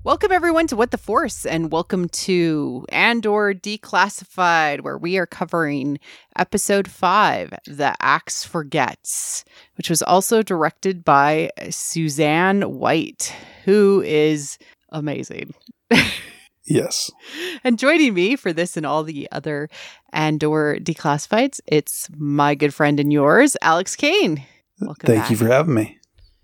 Welcome, everyone, to What the Force, and welcome to Andor Declassified, where we are covering Episode 5, The Axe Forgets, which was also directed by Suzanne White, who is amazing. Yes. And joining me for this and all the other Andor Declassifieds, it's my good friend and yours, Alex Kane. Welcome Thank back. you for having me.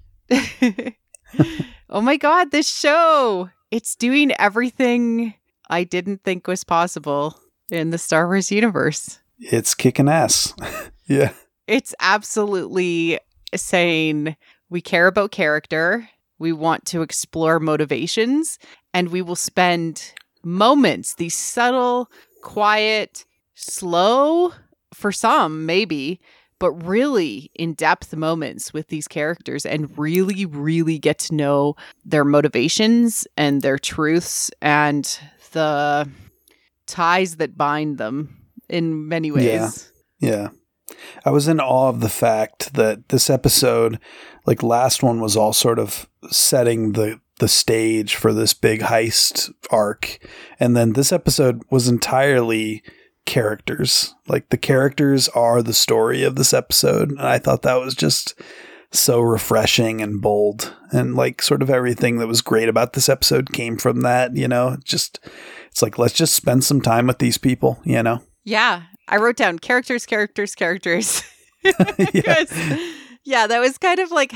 Oh my God, this show! It's doing everything I didn't think was possible in the Star Wars universe. It's kicking ass. Yeah. It's absolutely saying we care about character, we want to explore motivations, and we will spend moments, these subtle, quiet, slow, for some, maybe, but really in-depth moments with these characters and really, really get to know their motivations and their truths and the ties that bind them in many ways. Yeah. I was in awe of the fact that this episode, like last one, was all sort of setting the stage for this big heist arc. And then this episode was entirely characters. Like the characters are the story of this episode. And I thought that was just so refreshing and bold. And like sort of everything that was great about this episode came from that, you know, it's like, let's just spend some time with these people, you know? Yeah. I wrote down characters. Yeah. Yeah, that was kind of like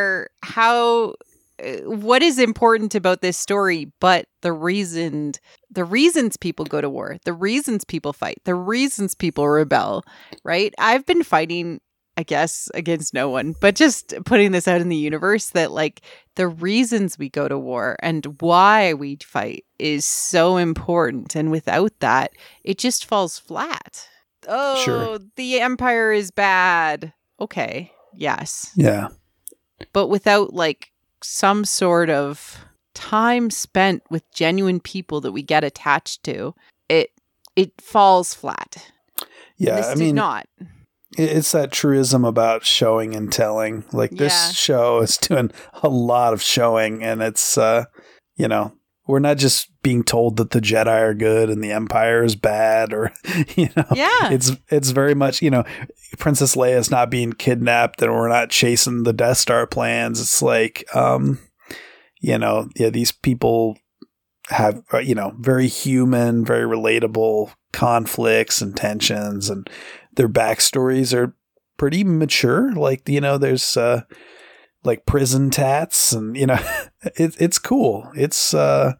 what is important about this story, but the reasons people go to war, the reasons people fight, the reasons people rebel, right? I've been fighting, I guess, against no one, but just putting this out in the universe that like the reasons we go to war and why we fight is so important. And without that, it just falls flat. Oh, Sure. The Empire is bad. Okay. Yes. Yeah. But without like some sort of time spent with genuine people that we get attached to, it falls flat. Yeah. This I did mean, not. it's that truism about showing and telling. Like this show is doing a lot of showing, and it's, you know, we're not just being told that the Jedi are good and the Empire is bad, or, you know, it's very much, you know, Princess Leia is not being kidnapped and we're not chasing the Death Star plans. It's like, you know, yeah, these people have, you know, very human, very relatable conflicts and tensions, and their backstories are pretty mature. Like, you know, there's, like prison tats, and you know, it's cool. It's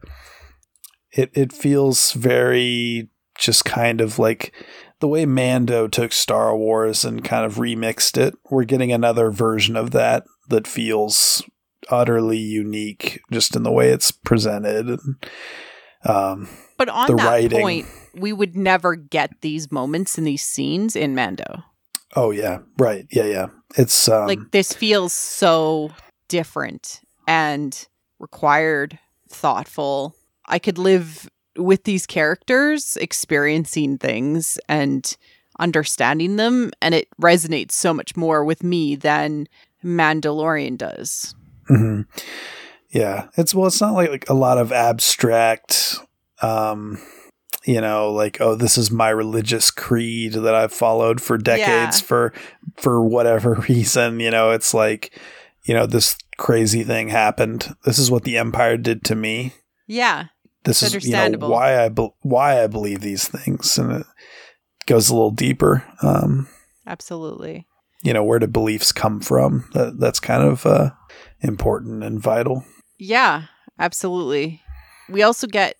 it feels very just kind of like the way Mando took Star Wars and kind of remixed it. We're getting another version of that feels utterly unique, just in the way it's presented. And, but on the that writing. point, we would never get these moments and these scenes in Mando. Oh yeah, right, yeah. It's like this feels so different and required, thoughtful. I could live with these characters, experiencing things and understanding them, and it resonates so much more with me than Mandalorian does. Mm-hmm. Yeah, it's not like a lot of abstract, you know, like, oh, this is my religious creed that I've followed for decades for whatever reason. You know, it's like, you know, this crazy thing happened. This is what the Empire did to me. Yeah. This is, you know, why I believe these things. And it goes a little deeper. Absolutely. You know, where do beliefs come from? That's kind of important and vital. Yeah, absolutely. We also get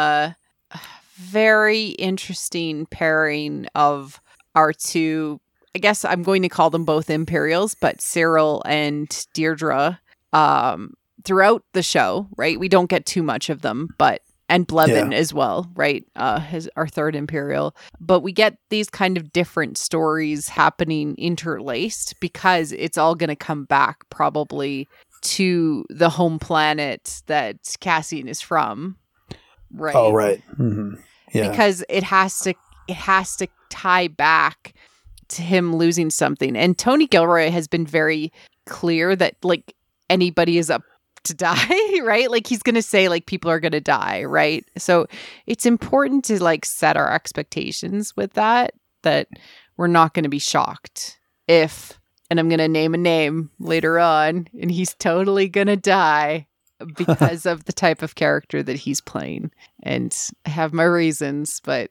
very interesting pairing of our two, I guess I'm going to call them both Imperials, but Cyril and Deirdre throughout the show, right? We don't get too much of them, and Blevin as well, right? Our third Imperial. But we get these kind of different stories happening interlaced because it's all going to come back probably to the home planet that Cassian is from, right? Oh, right. Mm-hmm. Yeah. Because it has to tie back to him losing something. And Tony Gilroy has been very clear that like anybody is to die, right? Like he's going to say like people are going to die, right? So it's important to like set our expectations with that we're not going to be shocked if, and I'm going to name a name later on, and he's totally going to die because of the type of character that he's playing. And I have my reasons, but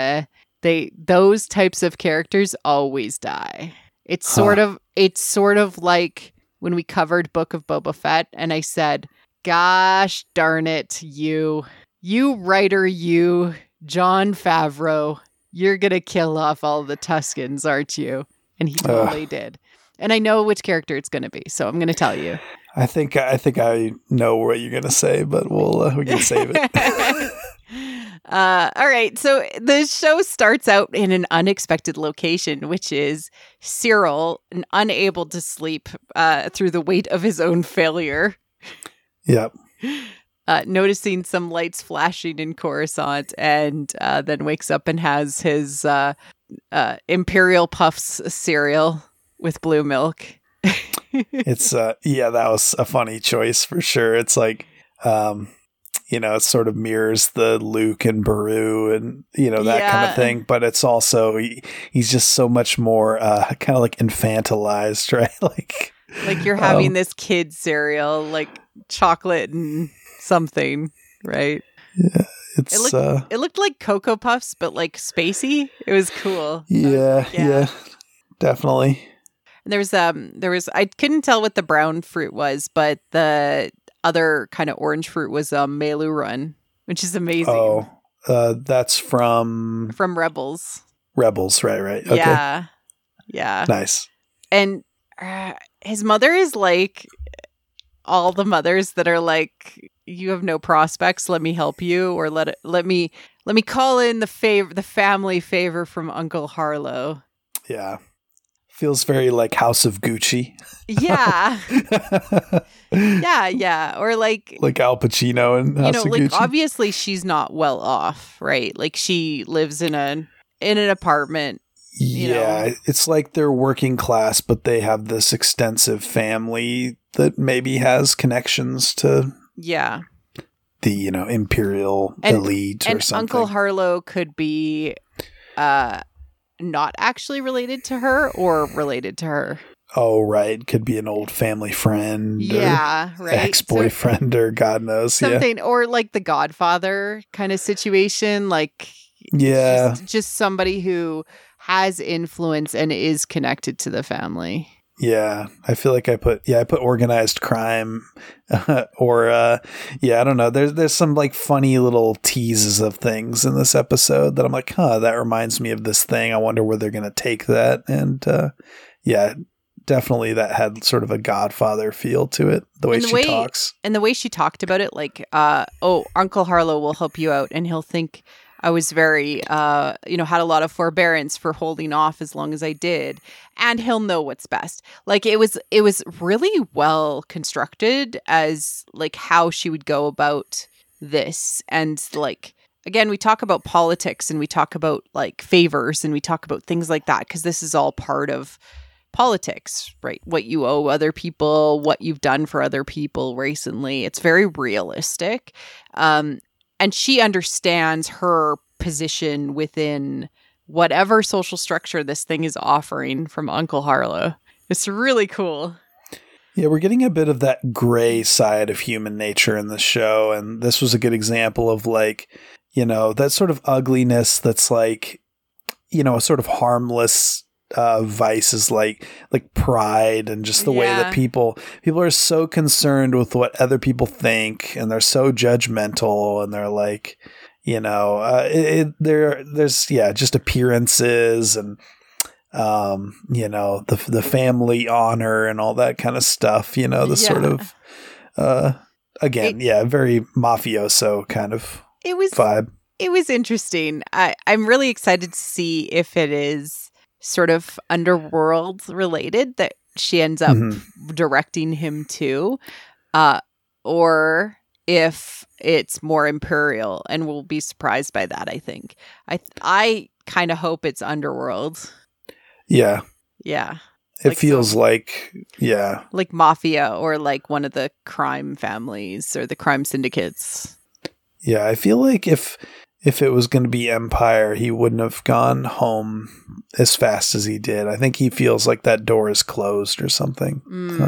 those types of characters always die. It's sort of like when we covered Book of Boba Fett and I said, gosh darn it, you writer, Jon Favreau, you're going to kill off all the Tuskens, aren't you? And he totally did. And I know which character it's going to be, so I'm going to tell you. I think I know what you're going to say, but we can save it. All right. So the show starts out in an unexpected location, which is Cyril, unable to sleep through the weight of his own failure. Yep. Noticing some lights flashing in Coruscant, and then wakes up and has his Imperial Puffs cereal with blue milk. It's that was a funny choice for sure. It's like it sort of mirrors the Luke and Beru and that kind of thing, but it's also he's just so much more kind of like infantilized, right? like you're having this kid cereal, like chocolate and something, right? Yeah, it looked like Cocoa Puffs, but like spacey. It was cool. Yeah, definitely. And there was I couldn't tell what the brown fruit was, but the other kind of orange fruit was Melu Run, which is amazing. Oh, that's from Rebels. Rebels, right. Okay. Yeah. Nice. And his mother is like all the mothers that are like, you have no prospects, let me help you, or let me call in the family favor from Uncle Harlow. Yeah. Feels very like House of Gucci. Yeah. Yeah. Or like Al Pacino and House of Gucci. Obviously she's not well off, right? Like she lives in an apartment. Yeah, it's like they're working class, but they have this extensive family that maybe has connections to the imperial elite or something. Uncle Harlow could be not actually related to her or related to her. Oh, right. Could be an old family friend. Yeah, right. Ex-boyfriend or God knows. Something, or like the Godfather kind of situation. Like, just somebody who has influence and is connected to the family. Yeah, I feel like I put organized crime or I don't know. There's some like funny little teases of things in this episode that I'm like, that reminds me of this thing. I wonder where they're going to take that. And definitely that had sort of a Godfather feel to it, the way she talks. And the way she talked about it, like, Uncle Harlow will help you out, and he'll think I was very, had a lot of forbearance for holding off as long as I did. And he'll know what's best. Like it was really well constructed as like how she would go about this. And like, again, we talk about politics and we talk about like favors and we talk about things like that, because this is all part of politics, right? What you owe other people, what you've done for other people recently. It's very realistic. And she understands her position within whatever social structure this thing is offering from Uncle Harlow. It's really cool. Yeah, we're getting a bit of that gray side of human nature in the show. And this was a good example of like, that sort of ugliness that's like, a sort of harmless vices like pride and just the way that people are so concerned with what other people think, and they're so judgmental, and they're like, there's just appearances and the family honor and all that kind of stuff, sort of very mafioso kind of vibe. It was interesting. I'm really excited to see if it is sort of underworld related that she ends up directing him to, or if it's more imperial, and we'll be surprised by that. I think I kind of hope it's underworld. Yeah. It feels like, yeah. Like mafia or like one of the crime families or the crime syndicates. Yeah, I feel like if it was going to be Empire, he wouldn't have gone home as fast as he did. I think he feels like that door is closed or something.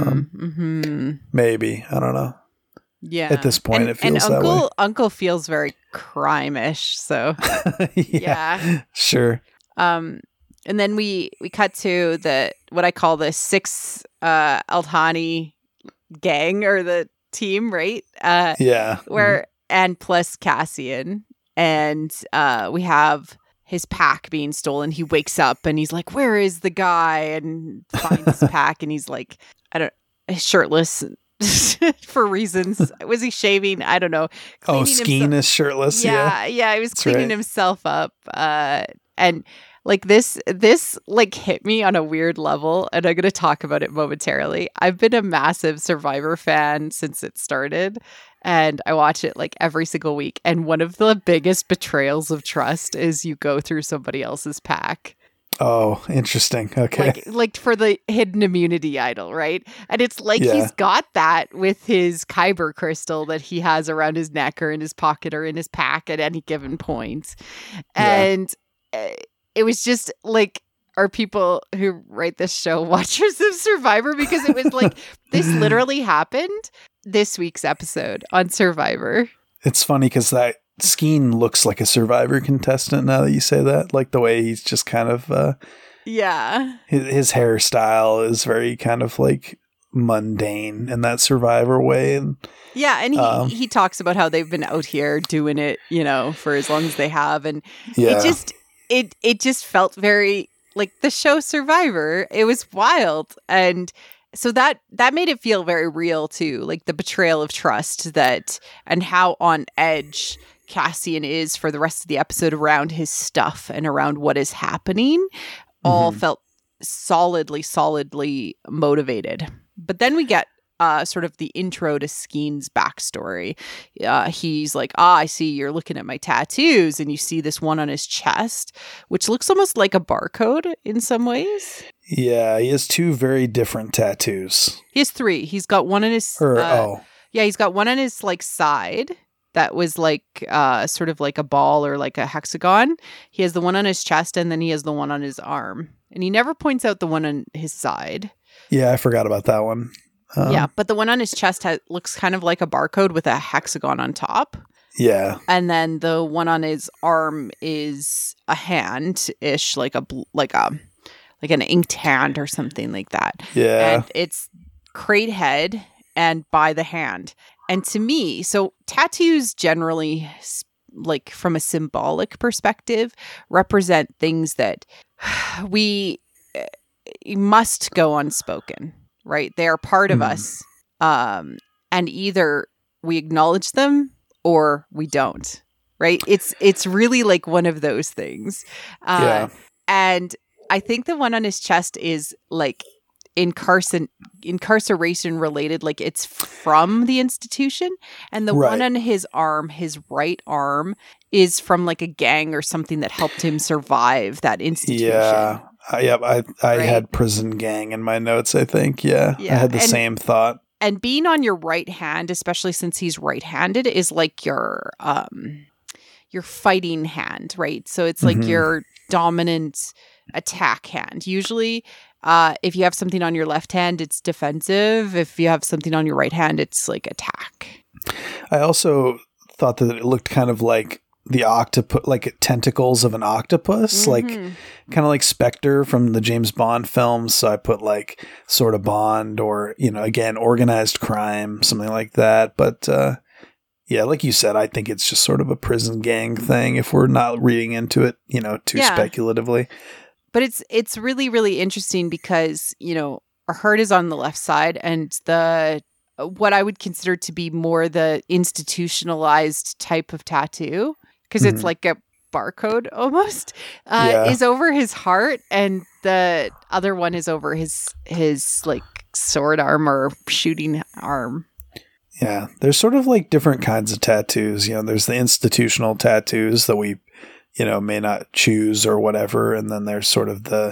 Maybe. I don't know. Yeah. At this point, it feels that way. Uncle feels very crime-ish, so yeah. Sure. And then we cut to what I call the 6 Aldhani gang or the team, right? Where and plus Cassian, and we have his pack being stolen. He wakes up and he's like, "Where is the guy?" And finds his pack, and he's like, shirtless. For reasons. Was he shaving? I don't know. Skeen is shirtless. Yeah. He was cleaning himself up. And like this like hit me on a weird level, and I'm going to talk about it momentarily. I've been a massive Survivor fan since it started, and I watch it like every single week. And one of the biggest betrayals of trust is you go through somebody else's pack. Oh, interesting. Okay. Like for the hidden immunity idol, right? And it's like he's got that with his Kyber crystal that he has around his neck or in his pocket or in his pack at any given point. And it was just like, are people who write this show watchers of Survivor? Because it was like, this literally happened this week's episode on Survivor. It's funny because that Skeen looks like a Survivor contestant now that you say that. Like the way he's just kind of his hairstyle is very kind of like mundane in that Survivor way. And he talks about how they've been out here doing it, for as long as they have, and it just felt very like the show Survivor. It was wild, and so that made it feel very real too, like the betrayal of trust and how on edge Cassian is for the rest of the episode around his stuff and around what is happening. All felt solidly motivated. But then we get sort of the intro to Skeen's backstory. He's like, I see you're looking at my tattoos, and you see this one on his chest, which looks almost like a barcode in some ways. Yeah, he has 2 very different tattoos. He has 3. He's got one on his... he's got one on his like side that was like sort of like a ball or like a hexagon. He has the one on his chest, and then he has the one on his arm. And he never points out the one on his side. Yeah, I forgot about that one. But the one on his chest looks kind of like a barcode with a hexagon on top. Yeah. And then the one on his arm is a hand-ish, like an inked hand or something like that. Yeah. And it's crate head and by the hand. And to me, so tattoos generally, like from a symbolic perspective, represent things that we must go unspoken, right? They are part of us. And either we acknowledge them or we don't, right? It's really like one of those things. And I think the one on his chest is like incarceration related, like it's from the institution, and the one on his arm, his right arm, is from like a gang or something that helped him survive that institution. I had prison gang in my notes, I think. I had the same thought. And being on your right hand, especially since he's right-handed, is like your fighting hand, right? So it's like your dominant attack hand. Usually if you have something on your left hand, it's defensive. If you have something on your right hand, it's like attack. I also thought that it looked kind of like the octopus, like tentacles of an octopus, like kind of like Spectre from the James Bond films. So I put like sort of Bond or, again, organized crime, something like that. But like you said, I think it's just sort of a prison gang thing if we're not reading into it, too speculatively. But it's really, really interesting because, our heart is on the left side, and what I would consider to be more the institutionalized type of tattoo, because it's like a barcode almost, is over his heart, and the other one is over his like sword arm or shooting arm. Yeah, there's sort of like different kinds of tattoos. There's the institutional tattoos that we may not choose or whatever. And then there's sort of the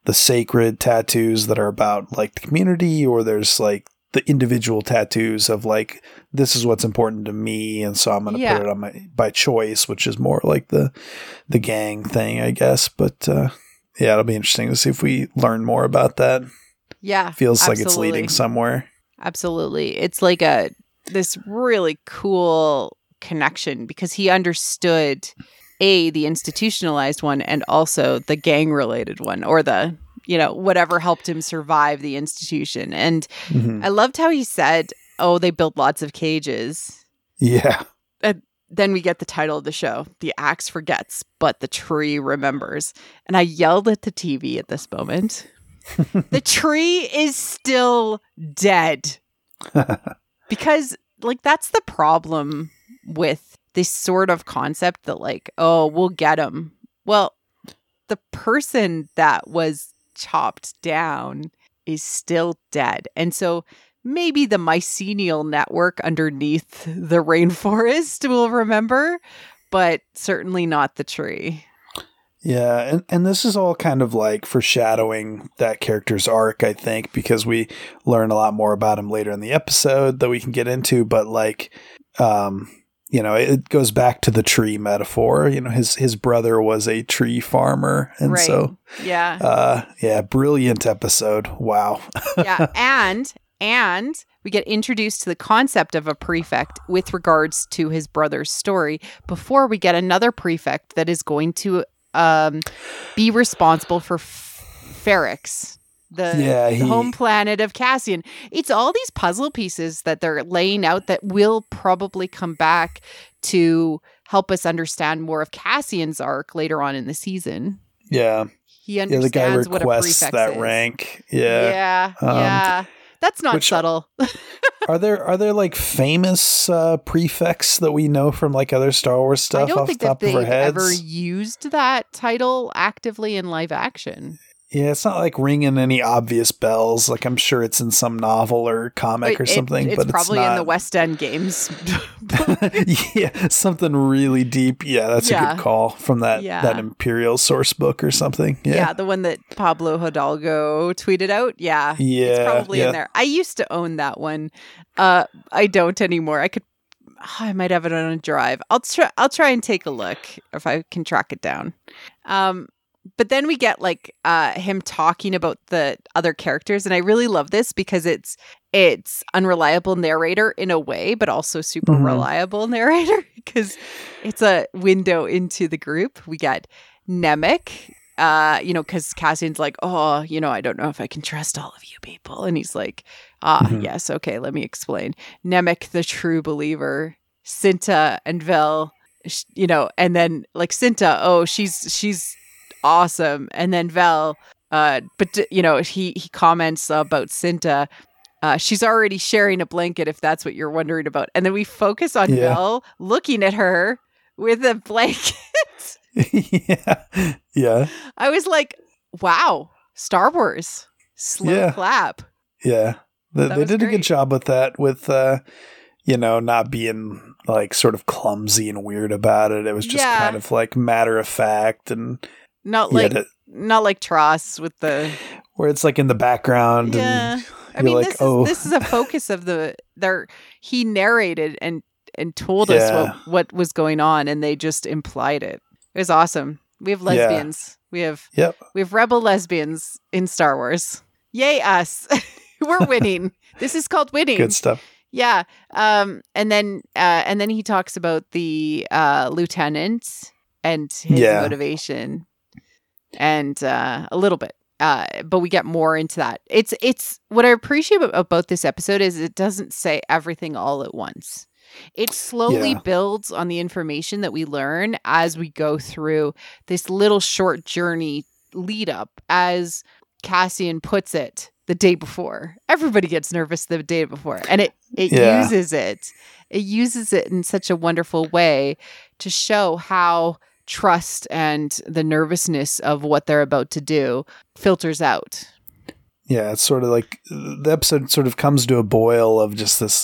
the sacred tattoos that are about like the community, or there's like the individual tattoos of like, this is what's important to me, and so I'm going to put it on by choice, which is more like the gang thing, I guess. But yeah, it'll be interesting to see if we learn more about that. Yeah, feels absolutely. Like it's leading somewhere. Absolutely, it's like this really cool connection because he understood the institutionalized one and also the gang related one, or the whatever helped him survive the institution. And I loved how he said, oh, they built lots of cages. Yeah. And then we get the title of the show, The Axe Forgets, but the Tree Remembers. And I yelled at the TV at this moment. The tree is still dead. Because like that's the problem with this sort of concept that like, oh, we'll get him. Well, the person that was chopped down is still dead. And so maybe the mycelial network underneath the rainforest will remember, but certainly not the tree. Yeah, and this is all kind of like foreshadowing that character's arc, I think, because we learn a lot more about him later in the episode that we can get into, but like it goes back to the tree metaphor. His brother was a tree farmer. And right. So, brilliant episode. Wow. Yeah. And we get introduced to the concept of a prefect with regards to his brother's story before we get another prefect that is going to be responsible for Ferrix. The home planet of Cassian. It's all these puzzle pieces that they're laying out that will probably come back to help us understand more of Cassian's arc later on in the season. Yeah. He understands what a prefect that is. Rank. Yeah. Yeah. That's not subtle. Are there like famous prefects that we know from like other Star Wars stuff? I don't think that they've heads? ever used that title actively in live action. Yeah, it's not like ringing any obvious bells. Like I'm sure it's in some novel or comic or something. It's but probably it's not in the West End games. Yeah, something really deep. Yeah, that's a good call from that Imperial source book or something. Yeah, the one that Pablo Hidalgo tweeted out. Yeah, it's probably in there. I used to own that one. I don't anymore. I might have it on a drive. I'll try and take a look if I can track it down. But then we get like him talking about the other characters, and I really love this because it's unreliable narrator in a way, but also super reliable narrator because it's a window into the group. We get Nemik, because Cassian's like, oh, I don't know if I can trust all of you people, and he's like, yes, okay, let me explain. Nemik, the true believer, Cinta and Vel, and then like Cinta, oh, she's awesome. And then Vel, he comments about Cinta. She's already sharing a blanket, if that's what you're wondering about. And then we focus on Vel looking at her with a blanket. Yeah. I was like, wow, Star Wars. Slow clap. Yeah. They did a good job with that, with, not being like sort of clumsy and weird about it. It was just kind of like matter of fact and not like Tross with the where it's like in the background. Yeah, and this is a focus of he narrated and told us what was going on, and they just implied it. It was awesome. We have lesbians. We have rebel lesbians in Star Wars. Yay us! We're winning. This is called winning. Good stuff. Yeah. And then he talks about the lieutenant and his motivation. And a little bit, but we get more into that. It's what I appreciate about this episode is it doesn't say everything all at once. It slowly builds on the information that we learn as we go through this little short journey lead up. As Cassian puts it, the day before, everybody gets nervous the day before, and it uses it. It uses it in such a wonderful way to show how trust and the nervousness of what they're about to do filters out. Yeah, it's sort of like the episode sort of comes to a boil of just this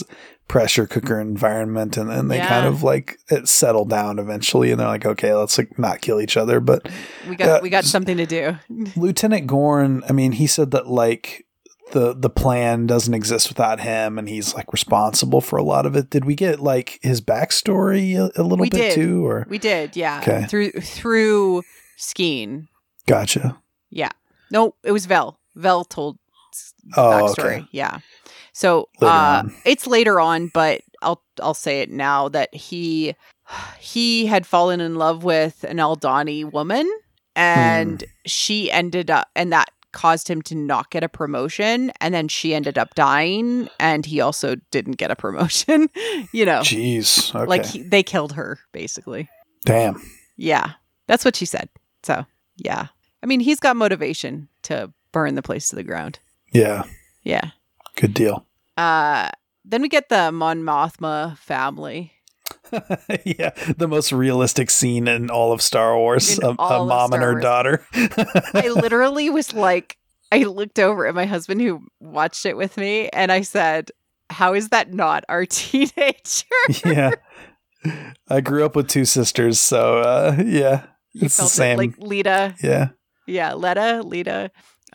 pressure cooker environment, and then they kind of like it settled down eventually, and they're like, okay, let's like not kill each other, but we got something to do. Lieutenant Gorn, I mean, he said that like the plan doesn't exist without him, and he's like responsible for a lot of it. Did we get like his backstory a little bit too? Or we did, yeah. Okay. Through Skeen. Gotcha. Yeah. No, it was Vel. Vel told backstory. Okay. Yeah. So it's later on, but I'll say it now that he had fallen in love with an Aldani woman, and she ended up, and that caused him to not get a promotion, and then she ended up dying, and he also didn't get a promotion. You know, jeez, okay. Like they killed her basically. Damn. Yeah, that's what she said. So yeah, I mean, he's got motivation to burn the place to the ground. Yeah. Yeah. Good deal. Then we get the Mon Mothma family. Yeah, the most realistic scene in all of Star Wars. A mom and her daughter. I literally was like, I looked over at my husband who watched it with me, and I said, how is that not our teenager? Yeah. I grew up with two sisters, so yeah, it's the same. Like Lita. Yeah. Yeah, Lita.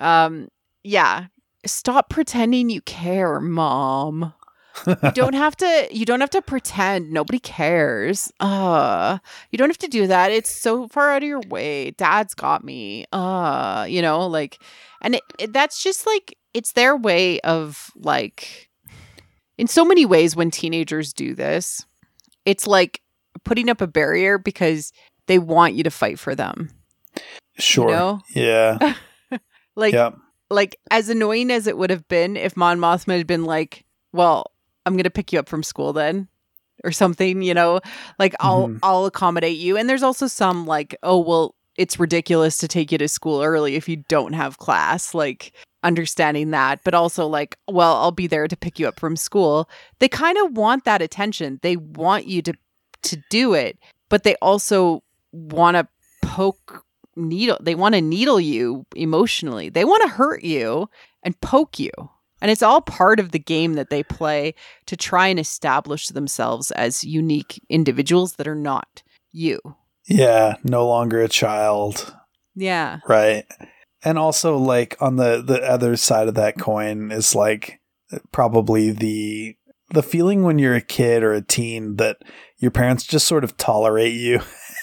Yeah. Stop pretending you care, Mom. You don't have to pretend. Nobody cares. You don't have to do that. It's so far out of your way. Dad's got me. You know, like, and that's just like, it's their way of like, in so many ways when teenagers do this, it's like putting up a barrier because they want you to fight for them. Sure. You know? Yeah. Like as annoying as it would have been if Mon Mothma had been like, well, I'm going to pick you up from school then or something, you know, like I'll accommodate you. And there's also some like, oh, well, it's ridiculous to take you to school early if you don't have class, like understanding that, but also like, well, I'll be there to pick you up from school. They kind of want that attention. They want you to do it, but they also want to they want to needle you emotionally. They want to hurt you and poke you. And it's all part of the game that they play to try and establish themselves as unique individuals that are not you. Yeah, no longer a child. Yeah. Right. And also, like, on the other side of that coin is, like, probably the feeling when you're a kid or a teen that your parents just sort of tolerate you.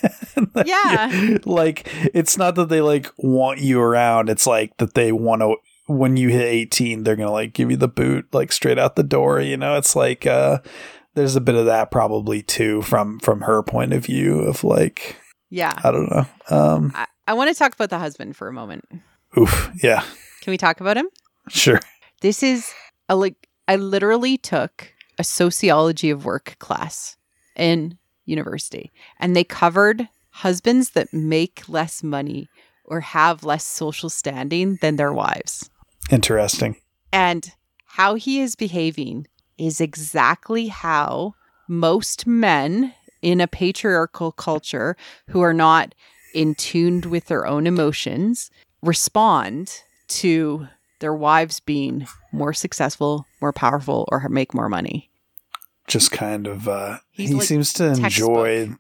Yeah. Like, it's not that they, like, want you around. It's, like, that they want to... When you hit 18, they're going to like give you the boot like straight out the door. You know, it's like there's a bit of that probably too from her point of view of like, yeah, I don't know. I want to talk about the husband for a moment. Oof. Yeah. Can we talk about him? Sure. This is I literally took a sociology of work class in university, and they covered husbands that make less money or have less social standing than their wives. Interesting. And how he is behaving is exactly how most men in a patriarchal culture who are not in tune with their own emotions respond to their wives being more successful, more powerful, or make more money. Just kind of, he like seems to enjoy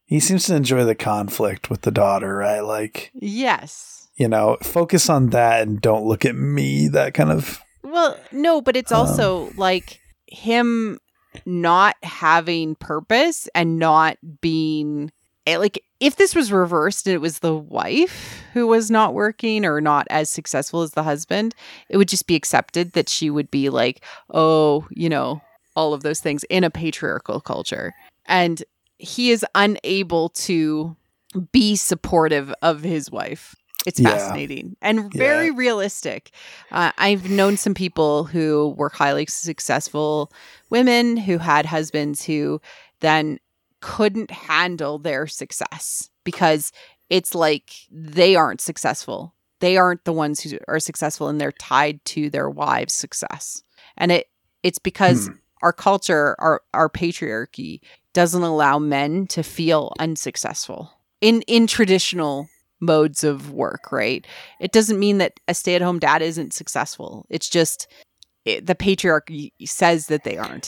the conflict with the daughter, right? Like, yes. You know, focus on that and don't look at me, that kind of... Well, no, but it's also like him not having purpose and not being... Like, if this was reversed and it was the wife who was not working or not as successful as the husband, it would just be accepted that she would be like, oh, you know, all of those things in a patriarchal culture. And he is unable to be supportive of his wife. It's fascinating and very realistic. I've known some people who were highly successful women who had husbands who then couldn't handle their success because it's like they aren't successful. They aren't the ones who are successful, and they're tied to their wives' success. And it's because our culture, our patriarchy doesn't allow men to feel unsuccessful in traditional modes of work, right? It doesn't mean that a stay-at-home dad isn't successful. It's just the patriarchy says that they aren't.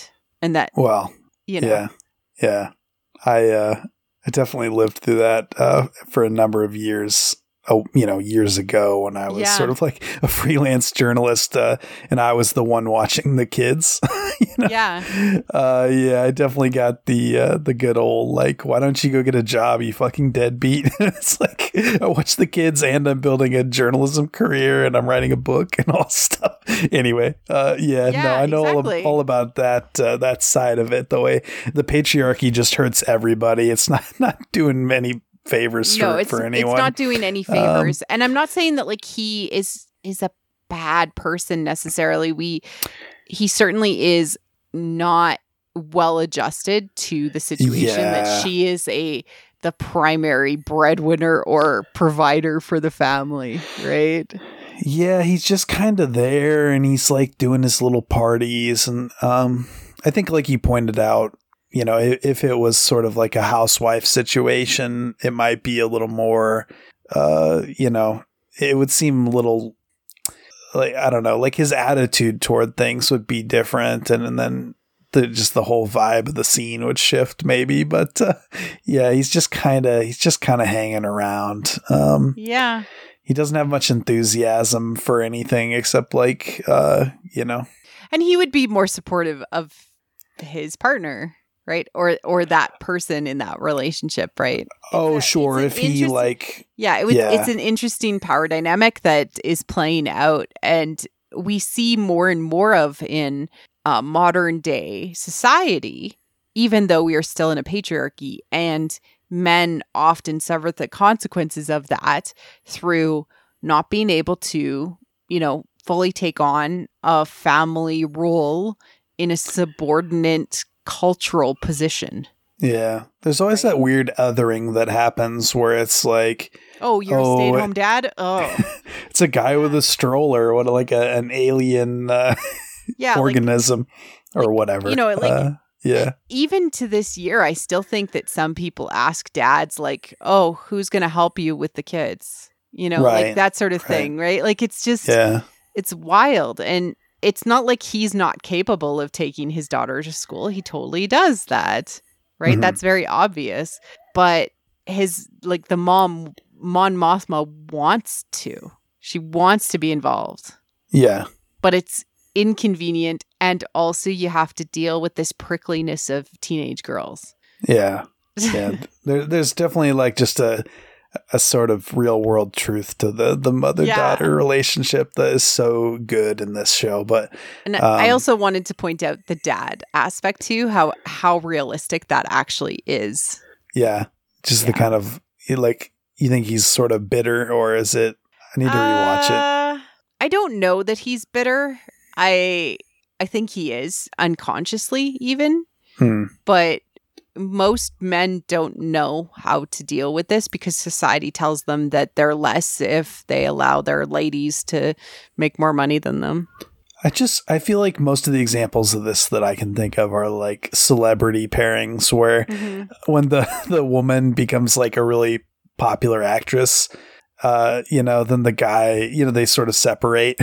And that, well, you know. Yeah. I definitely lived through that for a number of years. Years ago when I was sort of like a freelance journalist, and I was the one watching the kids. Yeah. I definitely got the good old, like, why don't you go get a job, you fucking deadbeat? It's like, I watch the kids and I'm building a journalism career and I'm writing a book and all stuff. Anyway, I know all about that side of it. The way the patriarchy just hurts everybody. It's not doing many favors for anyone. It's not doing any favors. And I'm not saying that like he is a bad person necessarily. He certainly is not well adjusted to the situation that she is the primary breadwinner or provider for the family, right? Yeah, he's just kind of there and he's like doing his little parties. And I think like you pointed out, if it was sort of like a housewife situation, it might be a little more, it would seem a little like, I don't know, like his attitude toward things would be different. And then the whole vibe of the scene would shift maybe. But he's just kind of hanging around. He doesn't have much enthusiasm for anything except like, And he would be more supportive of his partner. Right. Or that person in that relationship. Right. Sure. If he like. Yeah. It's an interesting power dynamic that is playing out. And we see more and more of in modern day society, even though we are still in a patriarchy, and men often suffer the consequences of that through not being able to, fully take on a family role in a subordinate cultural position. Yeah. There's always that weird othering that happens where it's like, oh, you're a stay-at-home dad? Oh. It's a guy with a stroller, an alien organism or whatever. Even to this year, I still think that some people ask dads like, oh, who's going to help you with the kids? Like that sort of thing, right? Like it's just, it's wild. And it's not like he's not capable of taking his daughter to school. He totally does that, right? Mm-hmm. That's very obvious. But the mom, Mon Mothma, wants to. She wants to be involved. Yeah. But it's inconvenient. And also you have to deal with this prickliness of teenage girls. Yeah. Yeah. There's definitely like just a sort of real world truth to the mother-daughter relationship that is so good in this show. But I also wanted to point out the dad aspect too, how realistic that actually is. Yeah. Just the kind of like, you think he's sort of bitter, or is it, I need to rewatch it. I don't know that he's bitter. I think he is unconsciously even, but most men don't know how to deal with this because society tells them that they're less if they allow their ladies to make more money than them. I feel like most of the examples of this that I can think of are like celebrity pairings where when the woman becomes like a really popular actress, then the guy, they sort of separate,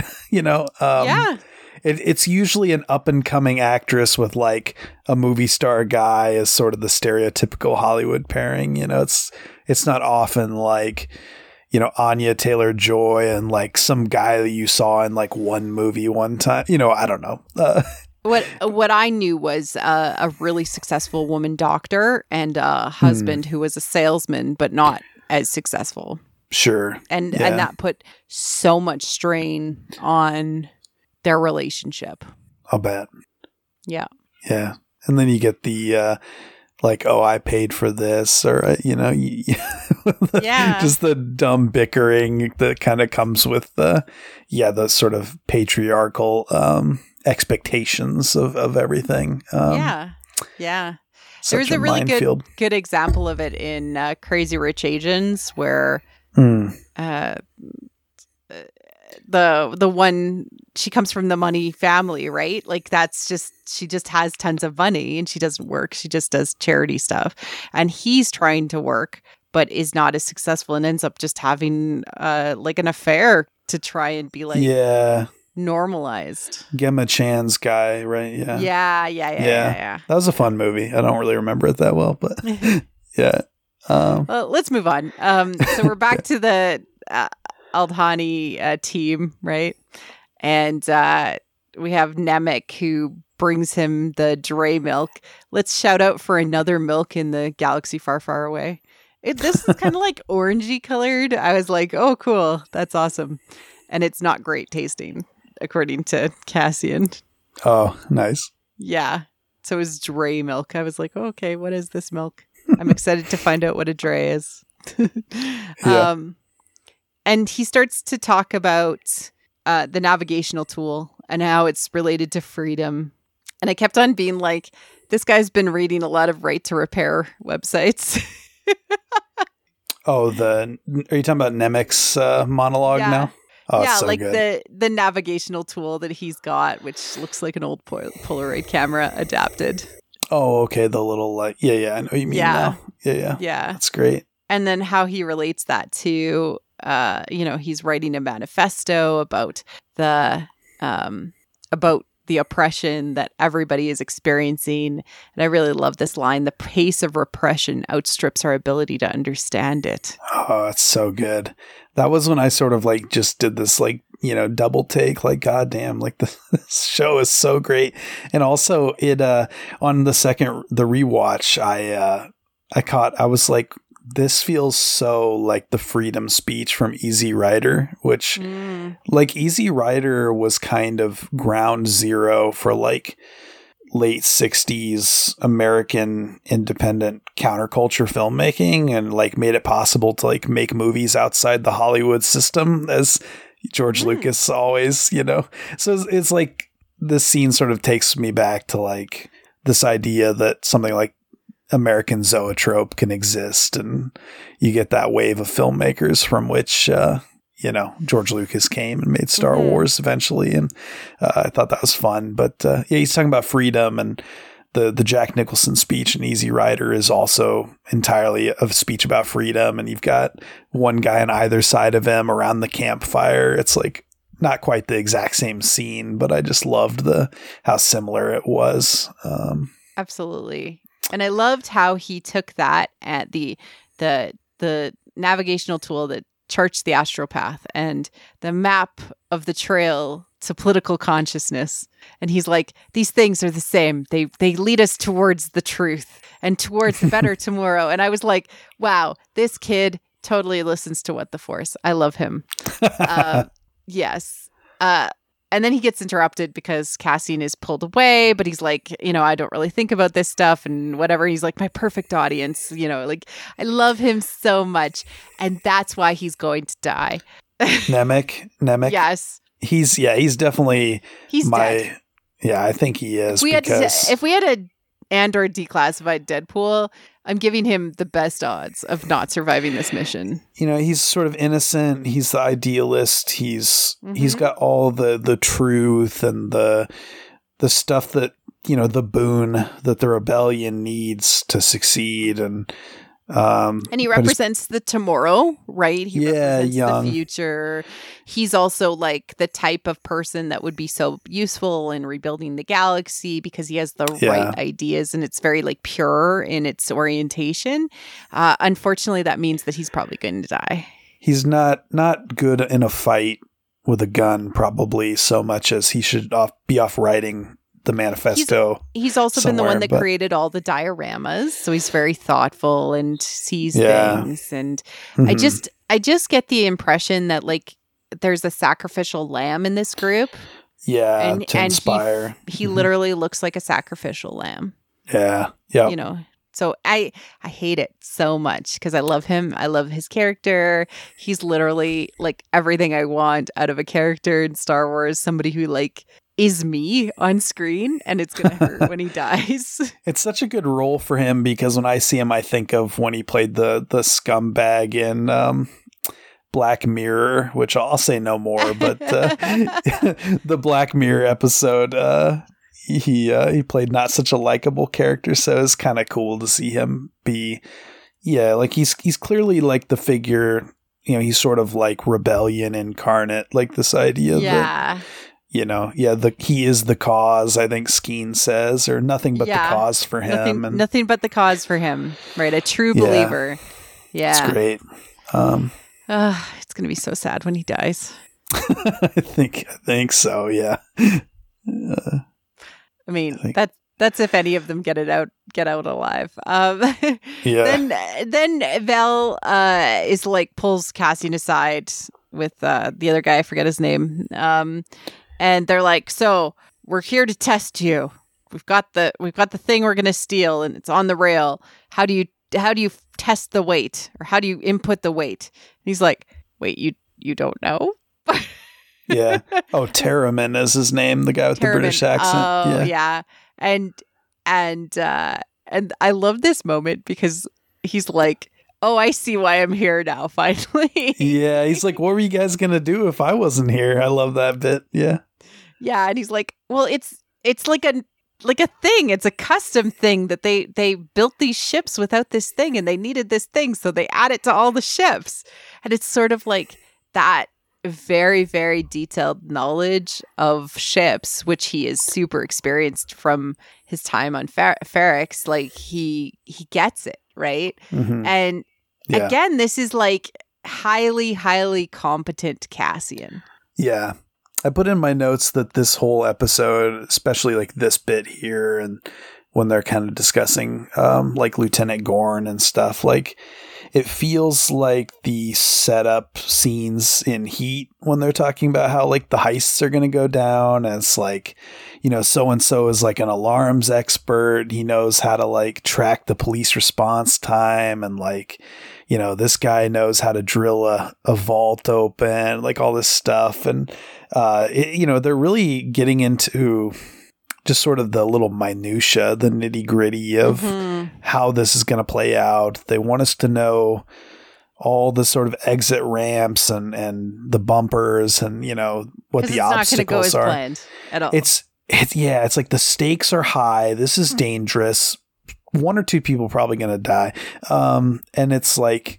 It's usually an up-and-coming actress with, like, a movie star guy as sort of the stereotypical Hollywood pairing. It's not often, like, Anya Taylor-Joy and, like, some guy that you saw in, like, one movie one time. I don't know. What I knew was a really successful woman doctor and a husband who was a salesman, but not as successful. Sure. And that put so much strain on their relationship. I'll bet. Yeah. Yeah. And then you get the like, oh, I paid for this, or just the dumb bickering that kind of comes with the sort of patriarchal expectations of everything. Yeah. There's a really good example of it in Crazy Rich Asians where the one, she comes from the money family, right? Like she just has tons of money and she doesn't work. She just does charity stuff. And he's trying to work, but is not as successful and ends up just having like an affair to try and be like, normalized. Gemma Chan's guy, right? Yeah. That was a fun movie. I don't really remember it that well, but yeah. Well, let's move on. So we're back to the Aldhani team, right? And we have Nemik, who brings him the Dre milk. Let's shout out for another milk in the galaxy far, far away. This is kind of like orangey colored. I was like, oh, cool. That's awesome. And it's not great tasting, according to Cassian. Oh, nice. Yeah. So it's Dre milk. I was like, oh, okay, what is this milk? I'm excited to find out what a Dre is. Yeah. And he starts to talk about the navigational tool and how it's related to freedom. And I kept on being like, this guy's been reading a lot of right to repair websites. Oh, are you talking about Nemik's monologue now? Oh, yeah, so like good. the navigational tool that he's got, which looks like an old Polaroid camera adapted. Oh, okay. The little I know what you mean now. Yeah. That's great. And then how he relates that to, he's writing a manifesto about the oppression that everybody is experiencing. And I really love this line: the pace of repression outstrips our ability to understand it. Oh, it's so good. That was when I sort of like just did this double take, like, goddamn, like this show is so great. And also it, on the rewatch, I was like, this feels so like the freedom speech from Easy Rider, which like Easy Rider was kind of ground zero for like late 60s American independent counterculture filmmaking, and like made it possible to like make movies outside the Hollywood system, as George Lucas always, So it's like this scene sort of takes me back to like this idea that something like American zoetrope can exist, and you get that wave of filmmakers from which George Lucas came and made Star Wars eventually, and I thought that was fun. But he's talking about freedom, and the Jack Nicholson speech in Easy Rider is also entirely a speech about freedom, and you've got one guy on either side of him around the campfire. It's like not quite the exact same scene, but I just loved how similar it was. Absolutely. And I loved how he took that at the navigational tool that charts the astral path and the map of the trail to political consciousness. And he's like, these things are the same. They lead us towards the truth and towards the better tomorrow. And I was like, wow, this kid totally listens to What the Force. I love him. Yes. And then he gets interrupted because Cassian is pulled away, but he's like, I don't really think about this stuff and whatever. He's like my perfect audience, like I love him so much. And that's why he's going to die. Nemik. Yes. He's definitely dead. Yeah, I think he is. If we had a Andor declassified Deadpool, I'm giving him the best odds of not surviving this mission. He's sort of innocent. He's the idealist. He's got all the truth and the stuff that, the boon that the rebellion needs to succeed. And he represents the tomorrow, right? He represents young. The future. He's also like the type of person that would be so useful in rebuilding the galaxy because he has the right ideas, and it's very like pure in its orientation. Unfortunately, that means that he's probably going to die. He's not good in a fight with a gun, probably so much as he should be off writing the manifesto. He's also been the one that created all the dioramas, so he's very thoughtful and sees things. And I just get the impression that like there's a sacrificial lamb in this group. Yeah, to inspire. He literally looks like a sacrificial lamb. Yeah, yeah. So I hate it so much because I love him. I love his character. He's literally like everything I want out of a character in Star Wars. Somebody who like is me on screen, and it's gonna hurt when he dies. It's such a good role for him because when I see him, I think of when he played the scumbag in Black Mirror, which I'll say no more, but the Black Mirror episode, he played not such a likable character, so it's kind of cool to see him be, like he's clearly like the figure, he's sort of like rebellion incarnate, like this idea that he is the cause, I think Skeen says, or nothing but the cause for him. Nothing but the cause for him, right? A true believer. Yeah. It's great. It's going to be so sad when he dies. I think so, yeah. I mean, that's if any of them get out alive. Then Vel is like pulls Cassian aside with the other guy, I forget his name. And they're like, "So we're here to test you. We've got the thing we're gonna steal, and it's on the rail. How do you test the weight, or how do you input the weight?" And he's like, "Wait, you don't know?" Yeah. Oh, Terramin is his name, the guy with the British accent. Oh, yeah. And I love this moment because he's like, "Oh, I see why I'm here now, finally." Yeah, he's like, "What were you guys gonna do if I wasn't here?" I love that bit. Yeah. Yeah, and he's like, "Well, it's like a thing. It's a custom thing that they built these ships without this thing, and they needed this thing, so they add it to all the ships." And it's sort of like that very, very detailed knowledge of ships, which he is super experienced from his time on Ferrix. Like he gets it, right? Mm-hmm. And again, this is like highly, highly competent Cassian. Yeah. I put in my notes that this whole episode, especially like this bit here, and when they're kind of discussing like Lieutenant Gorn and stuff, like it feels like the setup scenes in Heat when they're talking about how like the heists are going to go down. And it's like, so-and-so is like an alarms expert. He knows how to like track the police response time. And like, this guy knows how to drill a vault open, like all this stuff. And, they're really getting into just sort of the little minutia, the nitty gritty of how this is going to play out. They want us to know all the sort of exit ramps and the bumpers and, what the obstacles are. It's not going to go as planned at all. It's like the stakes are high. This is dangerous. One or two people probably going to die. And it's like,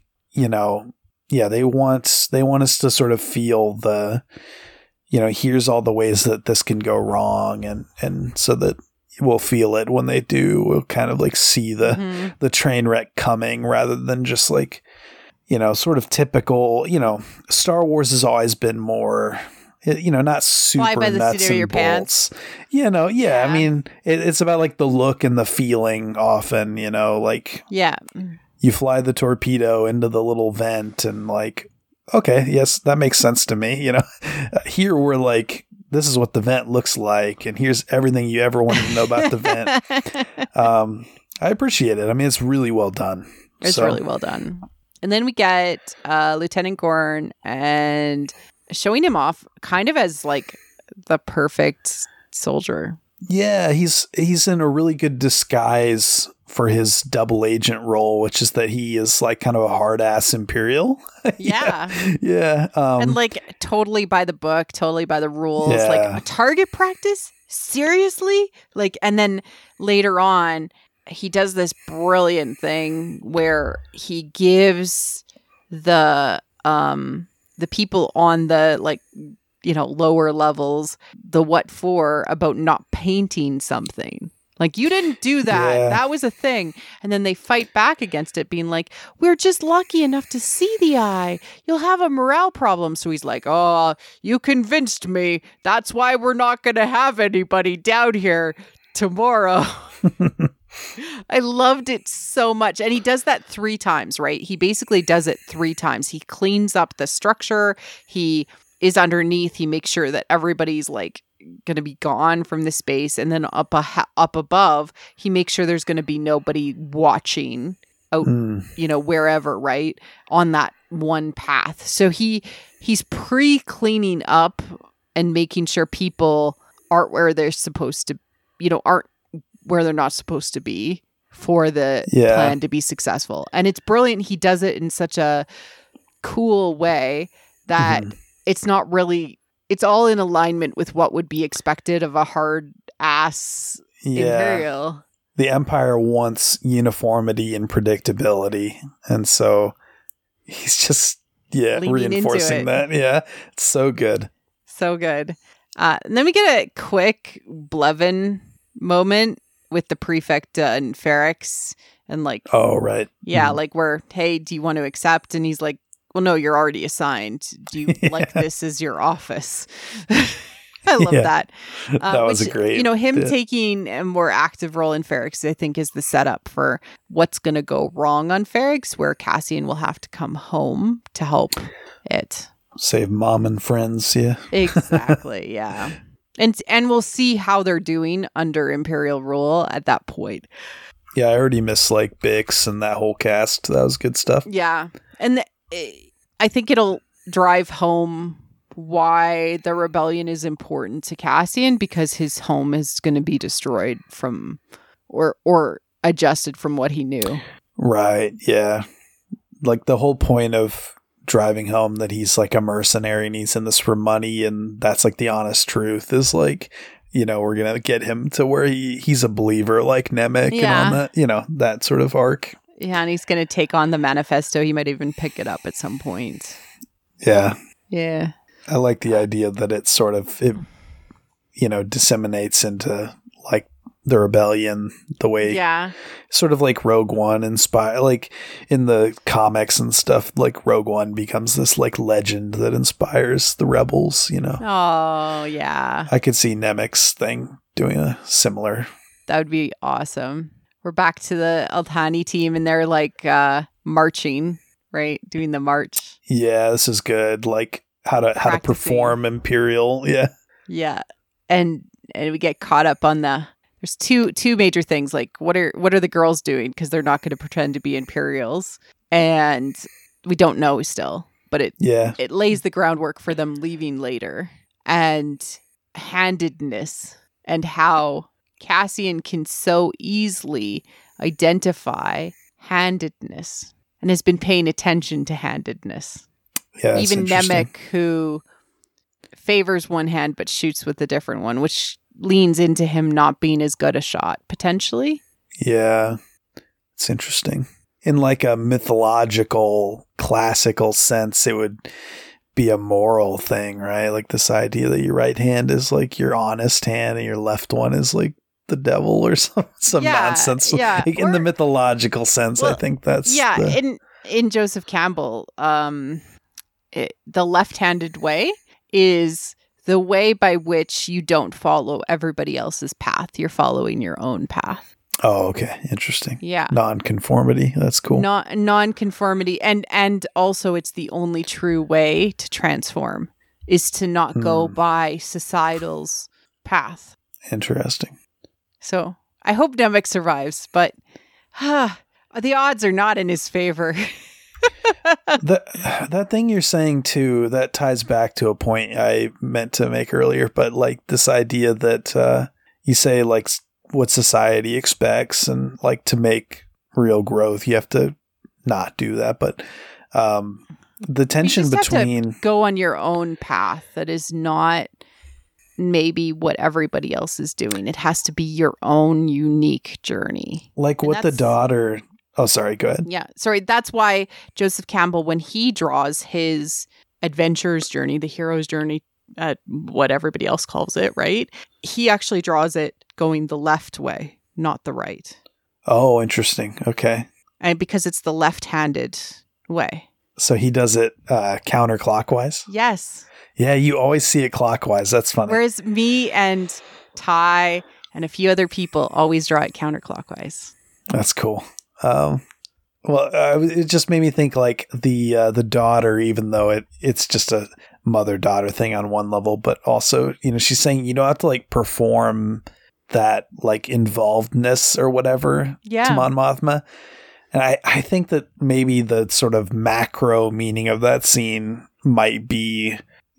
they want us to sort of feel the, here's all the ways that this can go wrong. And so that we'll feel it when they do. We'll kind of like see the train wreck coming rather than just like, sort of typical, Star Wars has always been more, not super fly by the nuts seat of your and bolts. pants. I mean, it's about like the look and the feeling often, like you fly the torpedo into the little vent and like, okay, yes, that makes sense to me. Here we're like, this is what the vent looks like, and here's everything you ever wanted to know about the vent. I appreciate it. I mean, it's really well done. It's really well done. And then we get Lieutenant Gorn and showing him off kind of as like the perfect soldier. Yeah, he's in a really good disguise for his double agent role, which is that he is like kind of a hard ass Imperial. Yeah. And like totally by the book, totally by the rules. Yeah. Like a target practice? Seriously? Like, and then later on, he does this brilliant thing where he gives the people on the like, lower levels the what for about not painting something. Like, you didn't do that. Yeah. That was a thing. And then they fight back against it, being like, we're just lucky enough to see the eye. You'll have a morale problem. So he's like, oh, you convinced me. That's why we're not going to have anybody down here tomorrow. I loved it so much. And he does that 3 times, right? He basically does it 3 times. He cleans up the structure. He is underneath. He makes sure that everybody's like going to be gone from the space, and then up above he makes sure there's going to be nobody watching out wherever, right, on that one path. So he's pre-cleaning up and making sure people aren't where they're supposed to, aren't where they're not supposed to be for the plan to be successful. And it's brilliant. He does it in such a cool way that it's not really, it's all in alignment with what would be expected of a hard ass Imperial. The Empire wants uniformity and predictability. And so he's just, reinforcing that. Yeah. It's so good. So good. And then we get a quick Blevin moment with the prefect and Ferrex, and like, oh right, yeah, like where, hey, do you want to accept? And he's like, well, no, you're already assigned. Do you like this as your office? I love that. That was a great, him taking a more active role in Ferrex, I think, is the setup for what's going to go wrong on Ferrex, where Cassian will have to come home to help it. Save mom and friends, yeah. Exactly, yeah. And we'll see how they're doing under Imperial rule at that point. Yeah, I already miss like Bix and that whole cast. That was good stuff. Yeah. And I think it'll drive home why the rebellion is important to Cassian, because his home is going to be destroyed from or adjusted from what he knew. Right, yeah. Like the whole point of driving home that he's like a mercenary and he's in this for money, and that's like the honest truth, is like, we're going to get him to where he's a believer like Nemik and on that, that sort of arc. Yeah, and he's going to take on the manifesto. He might even pick it up at some point. Yeah. Yeah. I like the idea that it sort of, disseminates into like the rebellion the way, sort of like Rogue One inspire, like in the comics and stuff, like Rogue One becomes this like legend that inspires the rebels, Oh, yeah. I could see Nemik's thing doing a similar. That would be awesome. We're back to the Aldhani team and they're like marching, right? Doing the march. Yeah, this is good. Like how to perform Imperial. Yeah. Yeah. And we get caught up on there's two major things, like what are the girls doing, because they're not going to pretend to be Imperials, and we don't know still, but it lays the groundwork for them leaving later. And handedness, and how Cassian can so easily identify handedness and has been paying attention to handedness. Yeah, even Nemik, who favors one hand but shoots with a different one, which leans into him not being as good a shot, potentially. Yeah, it's interesting. In like a mythological, classical sense, it would be a moral thing, right? Like this idea that your right hand is like your honest hand and your left one is like the devil or some nonsense. Yeah. Like in the mythological sense, I think that's... Yeah, in Joseph Campbell, the left-handed way is the way by which you don't follow everybody else's path. You're following your own path. Oh, okay. Interesting. Yeah. Non-conformity. That's cool. Non-conformity. And also it's the only true way to transform, is to not go by societal's path. Interesting. So I hope Nemik survives, but the odds are not in his favor. That thing you're saying too, that ties back to a point I meant to make earlier, but like this idea that you say like what society expects, and like to make real growth you have to not do that, but the tension between have to go on your own path that is not maybe what everybody else is doing. It has to be your own unique journey. Like what the daughter... Oh, sorry. Go ahead. Yeah. Sorry. That's why Joseph Campbell, when he draws his adventurer's journey, the hero's journey, what everybody else calls it, right? He actually draws it going the left way, not the right. Oh, interesting. Okay. And because it's the left-handed way. So he does it counterclockwise? Yes. Yeah, you always see it clockwise. That's funny. Whereas me and Ty and a few other people always draw it counterclockwise. That's cool. It just made me think like the daughter, even though it's just a mother-daughter thing on one level, but also, she's saying you don't have to like perform that like involvedness or whatever to Mon Mothma. And I think that maybe the sort of macro meaning of that scene might be,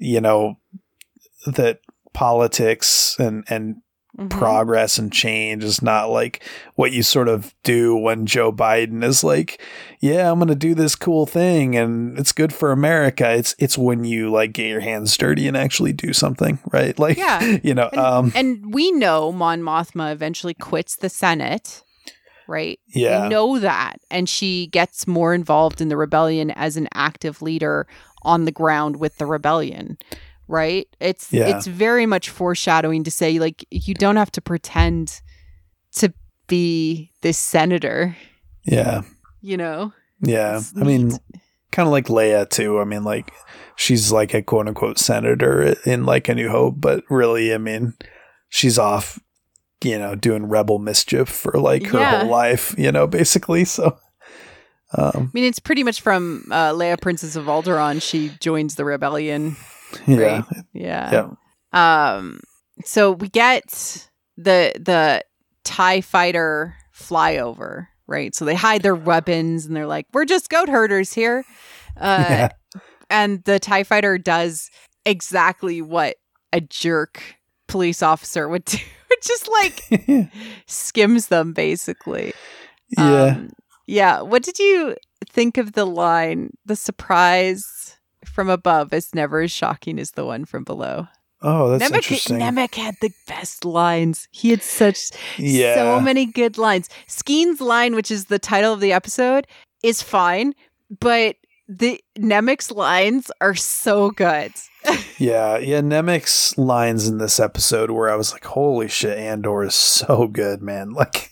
that politics and progress and change is not like what you sort of do when Joe Biden is like, yeah, I'm going to do this cool thing and it's good for America. It's when you like get your hands dirty and actually do something, right? Like, and we know Mon Mothma eventually quits the Senate, right? Yeah. We know that. And she gets more involved in the rebellion as an active leader on the ground with the rebellion. right? It's very much foreshadowing to say, like, you don't have to pretend to be this senator. Yeah. You know? Yeah. I mean, kind of like Leia too. I mean, like, she's like a quote unquote senator in like A New Hope, but really, I mean, she's off, you know, doing rebel mischief for like her whole life, you know, basically. So, I mean, it's pretty much from Leia, Princess of Alderaan. She joins the rebellion. Right? Yeah. So we get the TIE fighter flyover, right? So they hide their weapons and they're like, we're just goat herders here. And the TIE fighter does exactly what a jerk police officer would do. Just like skims them, basically. Yeah. What did you think of the line, the surprise from above is never as shocking as the one from below? Oh, that's interesting. Nemec had the best lines. He had so many good lines. Skeen's line, which is the title of the episode, is fine, but the Nemec's lines are so good. Yeah. Nemec's lines in this episode where I was like, holy shit, Andor is so good, man. Like,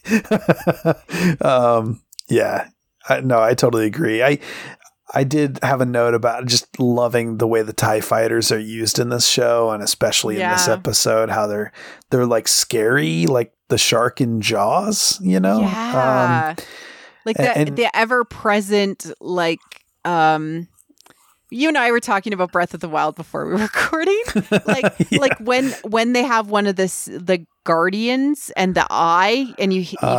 yeah. I totally agree. I did have a note about just loving the way the TIE fighters are used in this show, and especially in this episode, how they're like scary, like the shark in Jaws, you know? Yeah. Like the ever present, like, you and I were talking about Breath of the Wild before we were recording. Like when they have one of the Guardians and the eye, and you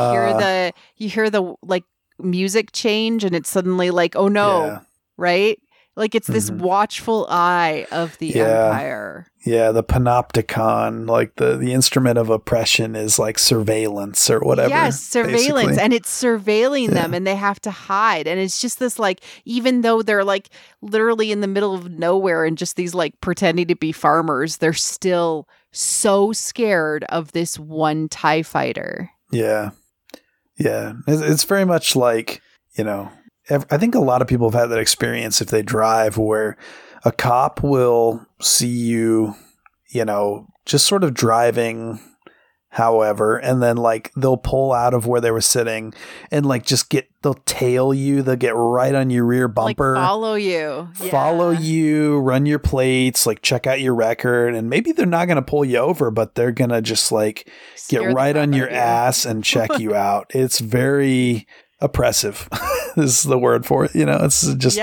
hear the like music change, and it's suddenly like, oh no, right? Like it's this watchful eye of the Empire. Yeah, the panopticon, like the instrument of oppression is like surveillance or whatever. Yes, surveillance. Basically. And it's surveilling them, and they have to hide. And it's just this like, even though they're like literally in the middle of nowhere and just these like pretending to be farmers, they're still so scared of this one TIE fighter. Yeah. Yeah. It's very much like, you know, I think a lot of people have had that experience if they drive where a cop will see you, you know, just sort of driving however, and then like they'll pull out of where they were sitting and like they'll tail you, they'll get right on your rear bumper. Like follow you, run your plates, like check out your record, and maybe they're not going to pull you over, but they're going to just like get right on your ass and check you out. It's very oppressive. This is the word for it. You know, it's just,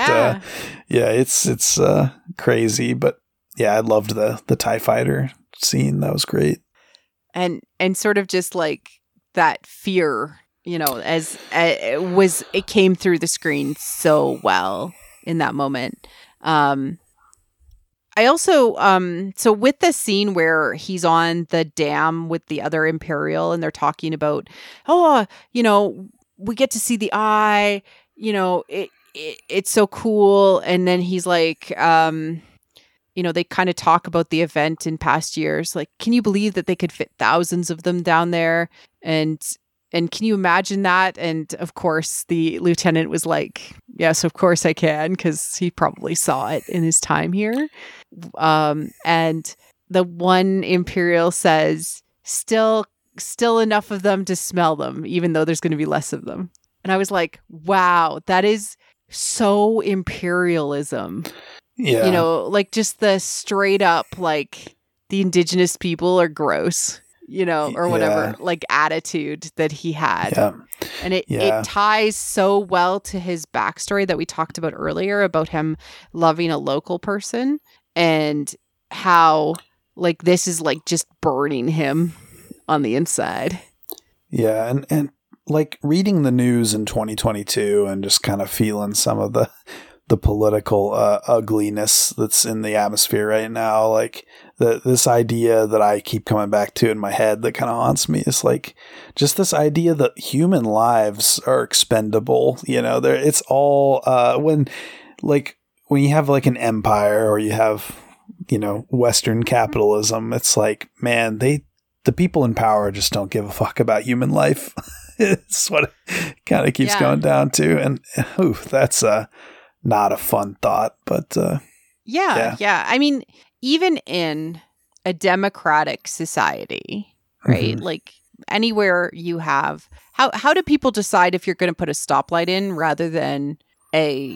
it's crazy, but yeah, I loved the TIE fighter scene. That was great. And sort of just like that fear, you know, as it came through the screen so well in that moment. I also, so with the scene where he's on the dam with the other Imperial and they're talking about, you know, we get to see the eye, you know, it's so cool. And then he's like, you know, they kind of talk about the event in past years. Like, can you believe that they could fit thousands of them down there? And can you imagine that? And of course, the lieutenant was like, yes, of course I can, because he probably saw it in his time here. And the one Imperial says, still enough of them to smell them, even though there's going to be less of them. And I was like, wow, that is so imperialism. Yeah. You know, like just the straight up, like the indigenous people are gross, you know, or whatever, like attitude that he had. Yeah. And it ties so well to his backstory that we talked about earlier about him loving a local person and how like this is like just burning him on the inside. Yeah. And like reading the news in 2022 and just kind of feeling some of the political ugliness that's in the atmosphere right now, like this idea that I keep coming back to in my head that kind of haunts me is like just this idea that human lives are expendable. You know, it's all when you have like an empire or you have, you know, Western capitalism, it's like, man, the people in power just don't give a fuck about human life. It's what it kind of keeps going down to, and that's not a fun thought, but yeah. I mean, even in a democratic society, right? Mm-hmm. Like anywhere you have, how do people decide if you're going to put a stoplight in rather than a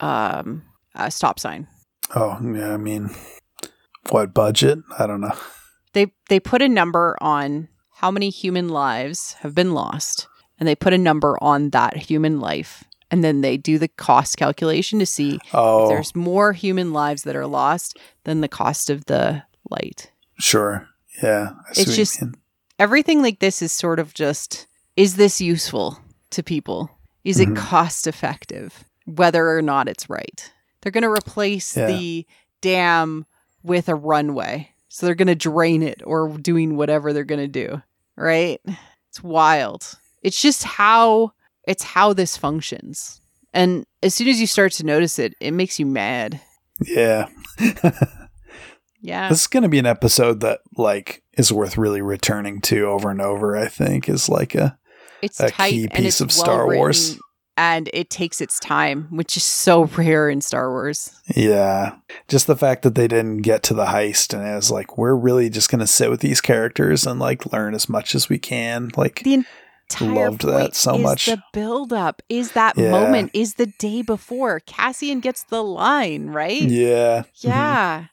stop sign? Oh, yeah. I mean, what budget? I don't know. They put a number on how many human lives have been lost, and they put a number on that human life, and then they do the cost calculation to see if there's more human lives that are lost than the cost of the light. Sure. Yeah. It's just everything like this is sort of just, is this useful to people? Is it cost effective? Whether or not it's right. They're going to replace the dam with a runway. So they're going to drain it or doing whatever they're going to do. Right? It's wild. It's just how this functions. And as soon as you start to notice it, it makes you mad. Yeah. Yeah. This is going to be an episode that like is worth really returning to over and over, I think, is like a key piece of Star Wars. And it takes its time, which is so rare in Star Wars. Yeah. Just the fact that they didn't get to the heist and it was like, we're really just going to sit with these characters and like learn as much as we can. Like, the entire loved that so much. The build up is that moment, is the day before Cassian gets the line, right? Yeah. Yeah.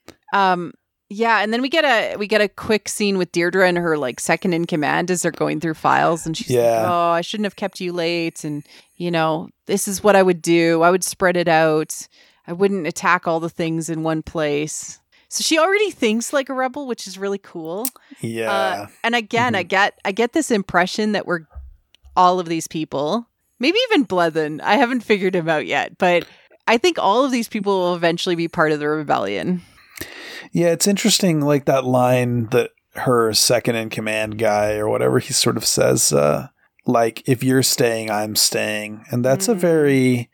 Yeah, and then we get a quick scene with Deirdre and her like second in command as they're going through files, and she's like, "Oh, I shouldn't have kept you late, and this is what I would do. I would spread it out. I wouldn't attack all the things in one place." So she already thinks like a rebel, which is really cool. Yeah. And again, I get this impression that we're all of these people, maybe even Blethyn. I haven't figured him out yet, but I think all of these people will eventually be part of the rebellion. Yeah, it's interesting, like that line that her second in command guy or whatever, he sort of says, like, if you're staying, I'm staying. And that's a very,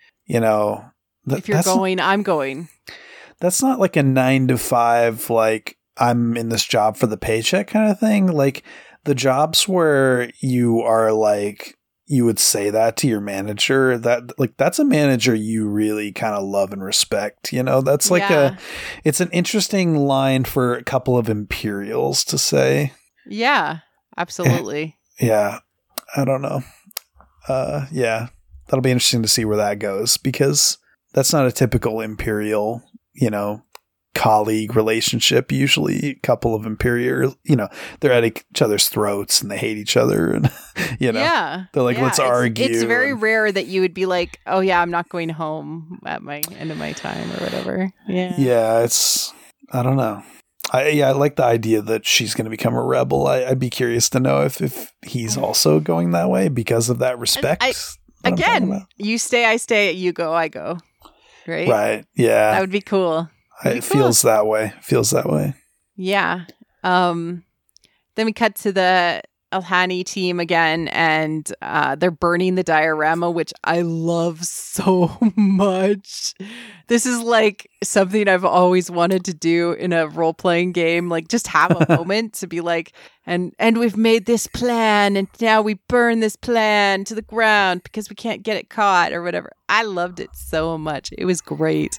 if you're going, I'm going. That's not like a 9 to 5, like, I'm in this job for the paycheck kind of thing. Like, the jobs where you are like, you would say that to your manager, that like that's a manager you really kind of love and respect, that's like it's an interesting line for a couple of Imperials to say. Yeah, absolutely. Yeah. I don't know. Yeah, that'll be interesting to see where that goes, because that's not a typical Imperial, colleague relationship. Usually a couple of Imperial, they're at each other's throats and they hate each other, and they're like, let's argue. It's very rare that you would be like, oh yeah, I'm not going home at my end of my time or whatever. Yeah, I don't know. I like the idea that she's going to become a rebel. I'd be curious to know if he's also going that way because of that respect. Again, you stay, I stay, you go, I go. Right. Yeah. That would be cool. It feels that way. Yeah. Then we cut to the Alhani team again, and they're burning the diorama, which I love so much. This is like something I've always wanted to do in a role-playing game, like just have a moment to be like, and we've made this plan, and now we burn this plan to the ground because we can't get it caught or whatever. I loved it so much. It was great.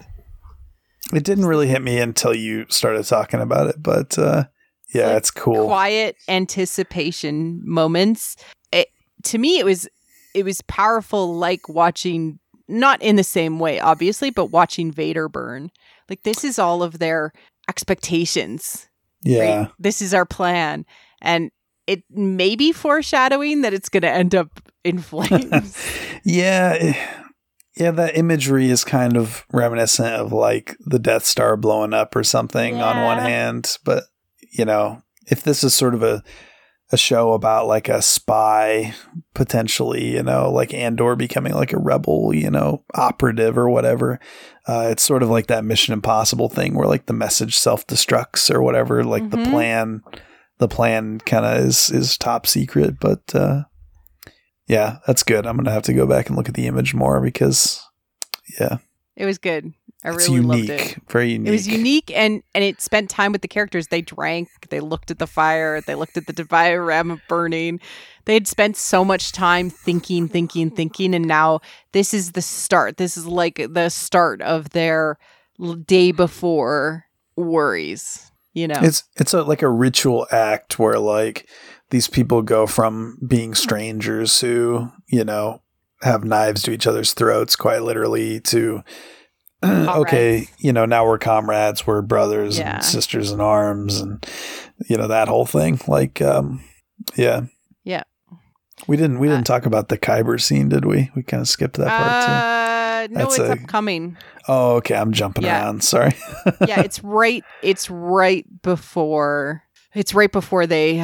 It didn't really hit me until you started talking about it, but it's cool. Quiet anticipation moments. To me, it was powerful, like watching, not in the same way, obviously, but watching Vader burn. Like, this is all of their expectations. Yeah. Right? This is our plan. And it may be foreshadowing that it's going to end up in flames. Yeah, that imagery is kind of reminiscent of like the Death Star blowing up or something on one hand. But, if this is sort of a show about like a spy potentially, like Andor becoming like a rebel, operative or whatever, it's sort of like that Mission Impossible thing where like the message self-destructs or whatever, like the plan kind of is top secret. But, yeah, that's good. I'm going to have to go back and look at the image more because, it was good. It's really unique, loved it. Very unique. It was unique, and it spent time with the characters. They drank, they looked at the fire, they looked at the diorama burning. They had spent so much time thinking, and now this is the start. This is like the start of their day before worries, you know. It's like a ritual act where like these people go from being strangers who, you know, have knives to each other's throats quite literally to okay, you know, now we're comrades, we're brothers and sisters in arms, and you know, that whole thing. Like yeah. We didn't talk about the Kyber scene, did we? We kind of skipped that part too. No, it's upcoming. Oh, okay. I'm jumping around. Sorry. Yeah, it's right before they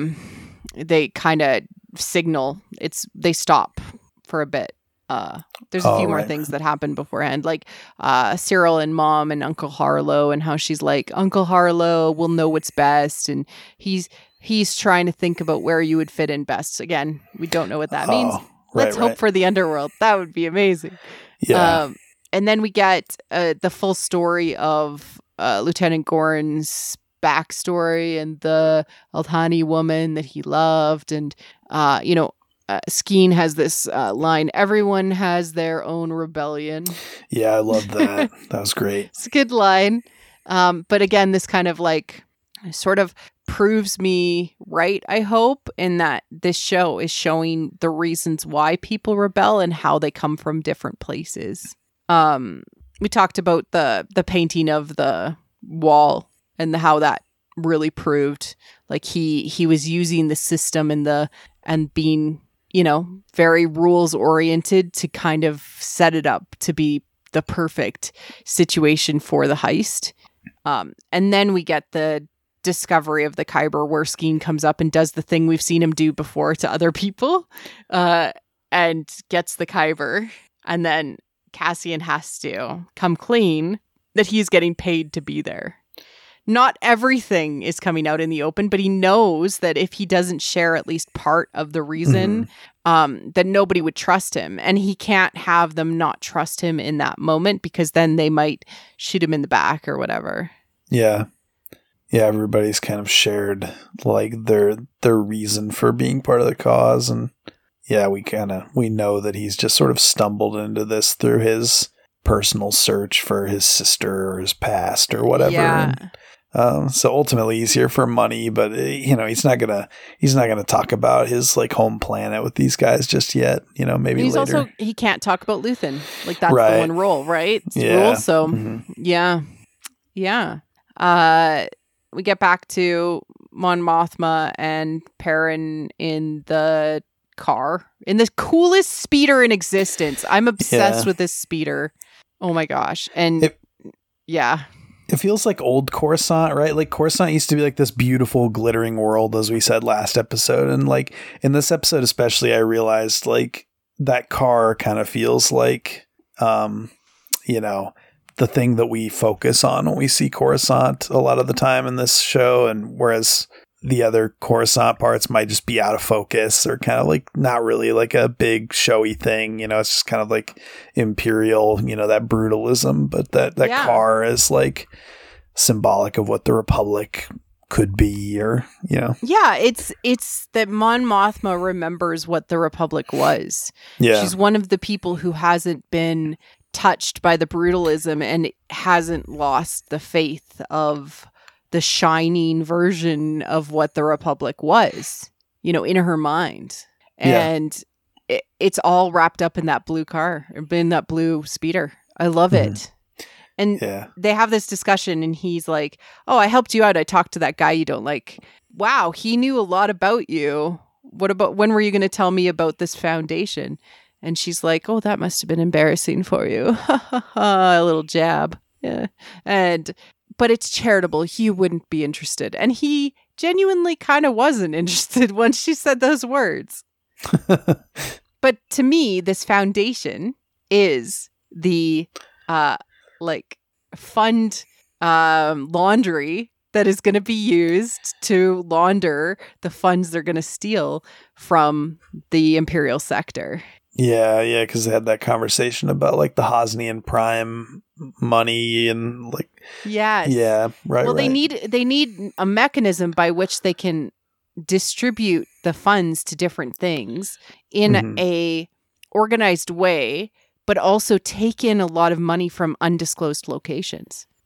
kind of signal. They stop for a bit. There's a few more things that happen beforehand, like Cyril and Mom and Uncle Harlow, and how she's like, Uncle Harlow will know what's best, and he's trying to think about where you would fit in best. Again, we don't know what that means. Let's hope for the underworld. That would be amazing. Yeah. And then we get the full story of Lieutenant Gorin's backstory and the Aldhani woman that he loved. And, you know, Skeen has this line, everyone has their own rebellion. Yeah, I love that. That was great. It's a good line. But again, this kind of like sort of proves me right, I hope, in that this show is showing the reasons why people rebel and how they come from different places. We talked about the painting of the wall and how that really proved like he was using the system and being, you know, very rules oriented to kind of set it up to be the perfect situation for the heist. And then we get the discovery of the Kyber where Skeen comes up and does the thing we've seen him do before to other people, and gets the Kyber. And then Cassian has to come clean that he's getting paid to be there. Not everything is coming out in the open, but he knows that if he doesn't share at least part of the reason, that nobody would trust him. And he can't have them not trust him in that moment, because then they might shoot him in the back or whatever. Yeah. Yeah, everybody's kind of shared like their reason for being part of the cause. And yeah, we know that he's just sort of stumbled into this through his personal search for his sister or his past or whatever. Yeah. And, so ultimately he's here for money, but you know, he's not gonna talk about his like home planet with these guys just yet. You know, maybe he's later. Also, he can't talk about Luthen. Like that's the one rule, right? It's the rule. So yeah. We get back to Mon Mothma and Perrin in the car, in the coolest speeder in existence. I'm obsessed with this speeder. Oh my gosh. And it feels like old Coruscant, right? Like Coruscant used to be like this beautiful glittering world, as we said last episode. And like in this episode especially, I realized like that car kind of feels like, you know, the thing that we focus on when we see Coruscant a lot of the time in this show. And whereas the other Coruscant parts might just be out of focus or kind of like not really like a big showy thing, you know, it's just kind of like Imperial, you know, that brutalism, but that car is like symbolic of what the Republic could be, or, you know. Yeah, it's that Mon Mothma remembers what the Republic was. Yeah. She's one of the people who hasn't been touched by the brutalism and hasn't lost the faith of the shining version of what the Republic was, you know, in her mind. And it's all wrapped up in that blue car, in that blue speeder. I love it. And they have this discussion and he's like, oh, I helped you out. I talked to that guy you don't like. Wow, he knew a lot about you. When were you going to tell me about this foundation? And she's like, oh, that must have been embarrassing for you. A little jab. Yeah. But it's charitable. He wouldn't be interested. And he genuinely kind of wasn't interested when she said those words. But to me, this foundation is the fund laundry that is going to be used to launder the funds they're going to steal from the Imperial sector. Yeah, because they had that conversation about like the Hosnian Prime money and like right. Well, they need a mechanism by which they can distribute the funds to different things in a organized way, but also take in a lot of money from undisclosed locations.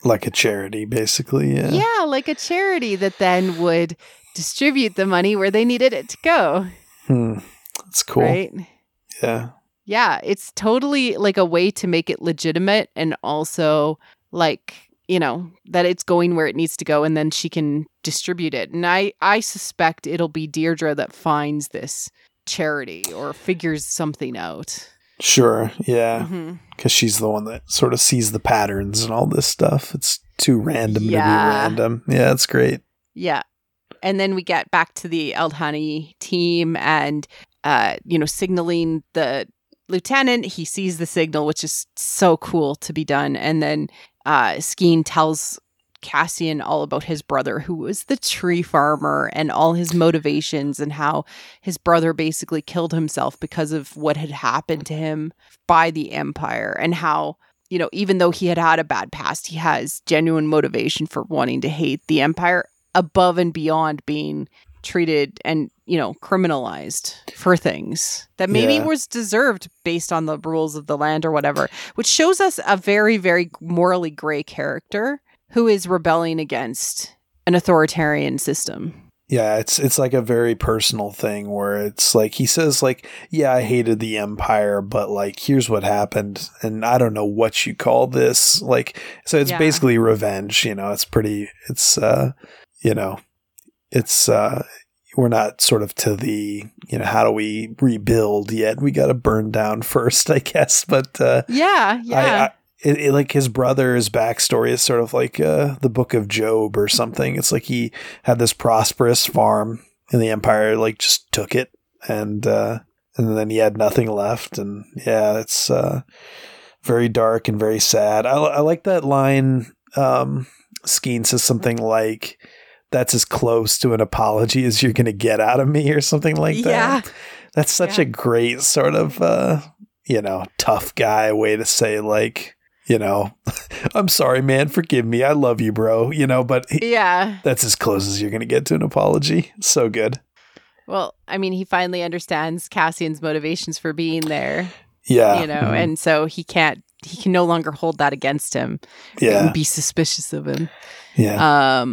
Like a charity, basically. Yeah. Yeah, like a charity that then would distribute the money where they needed it to go. That's cool. Right? Yeah. Yeah, it's totally like a way to make it legitimate and also like, you know, that it's going where it needs to go and then she can distribute it. And I suspect it'll be Deirdre that finds this charity or figures something out. Sure. Yeah. Because she's the one that sort of sees the patterns and all this stuff. It's too random to be random. Yeah, it's great. Yeah. And then we get back to the Aldhani team and, you know, signaling the lieutenant. He sees the signal, which is so cool to be done. And then Skeen tells Cassian all about his brother, who was the tree farmer, and all his motivations and how his brother basically killed himself because of what had happened to him by the Empire, and how, you know, even though he had had a bad past, he has genuine motivation for wanting to hate the Empire above and beyond being treated and, you know, criminalized for things that maybe was deserved based on the rules of the land or whatever, which shows us a very, very morally gray character who is rebelling against an authoritarian system. Yeah, it's like a very personal thing where it's like he says like, yeah, I hated the Empire, but like here's what happened and I don't know what you call this. Like, so it's basically revenge, you know. It's pretty, it's you know, it's we're not sort of to the, you know, how do we rebuild yet? We got to burn down first, I guess. But It, like his brother's backstory is sort of like the Book of Job or something. It's like he had this prosperous farm and the Empire like just took it and then he had nothing left. And yeah, it's very dark and very sad. I like that line. Skeen says something like, "That's as close to an apology as you're going to get out of me," or something like that. Yeah. That's such a great sort of, you know, tough guy way to say like, you know, I'm sorry, man, forgive me. I love you, bro. You know, but that's as close as you're going to get to an apology. So good. Well, I mean, he finally understands Cassian's motivations for being there. Yeah. You know, and so he can no longer hold that against him. Yeah. And be suspicious of him. Yeah.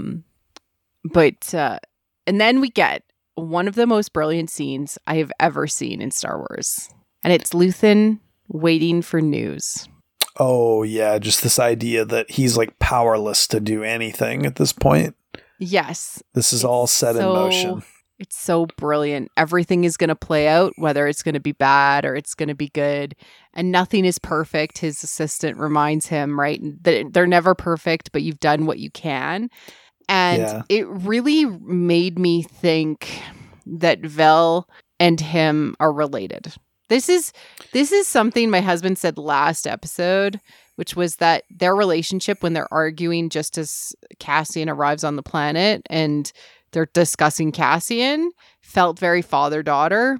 But and then we get one of the most brilliant scenes I have ever seen in Star Wars. And it's Luthen waiting for news. Oh, yeah. Just this idea that he's like powerless to do anything at this point. Yes. This is all set in motion. It's so brilliant. Everything is going to play out, whether it's going to be bad or it's going to be good. And nothing is perfect. His assistant reminds him, right? That they're never perfect, but you've done what you can. And it really made me think that Vel and him are related. This is something my husband said last episode, which was that their relationship when they're arguing just as Cassian arrives on the planet and they're discussing Cassian felt very father-daughter.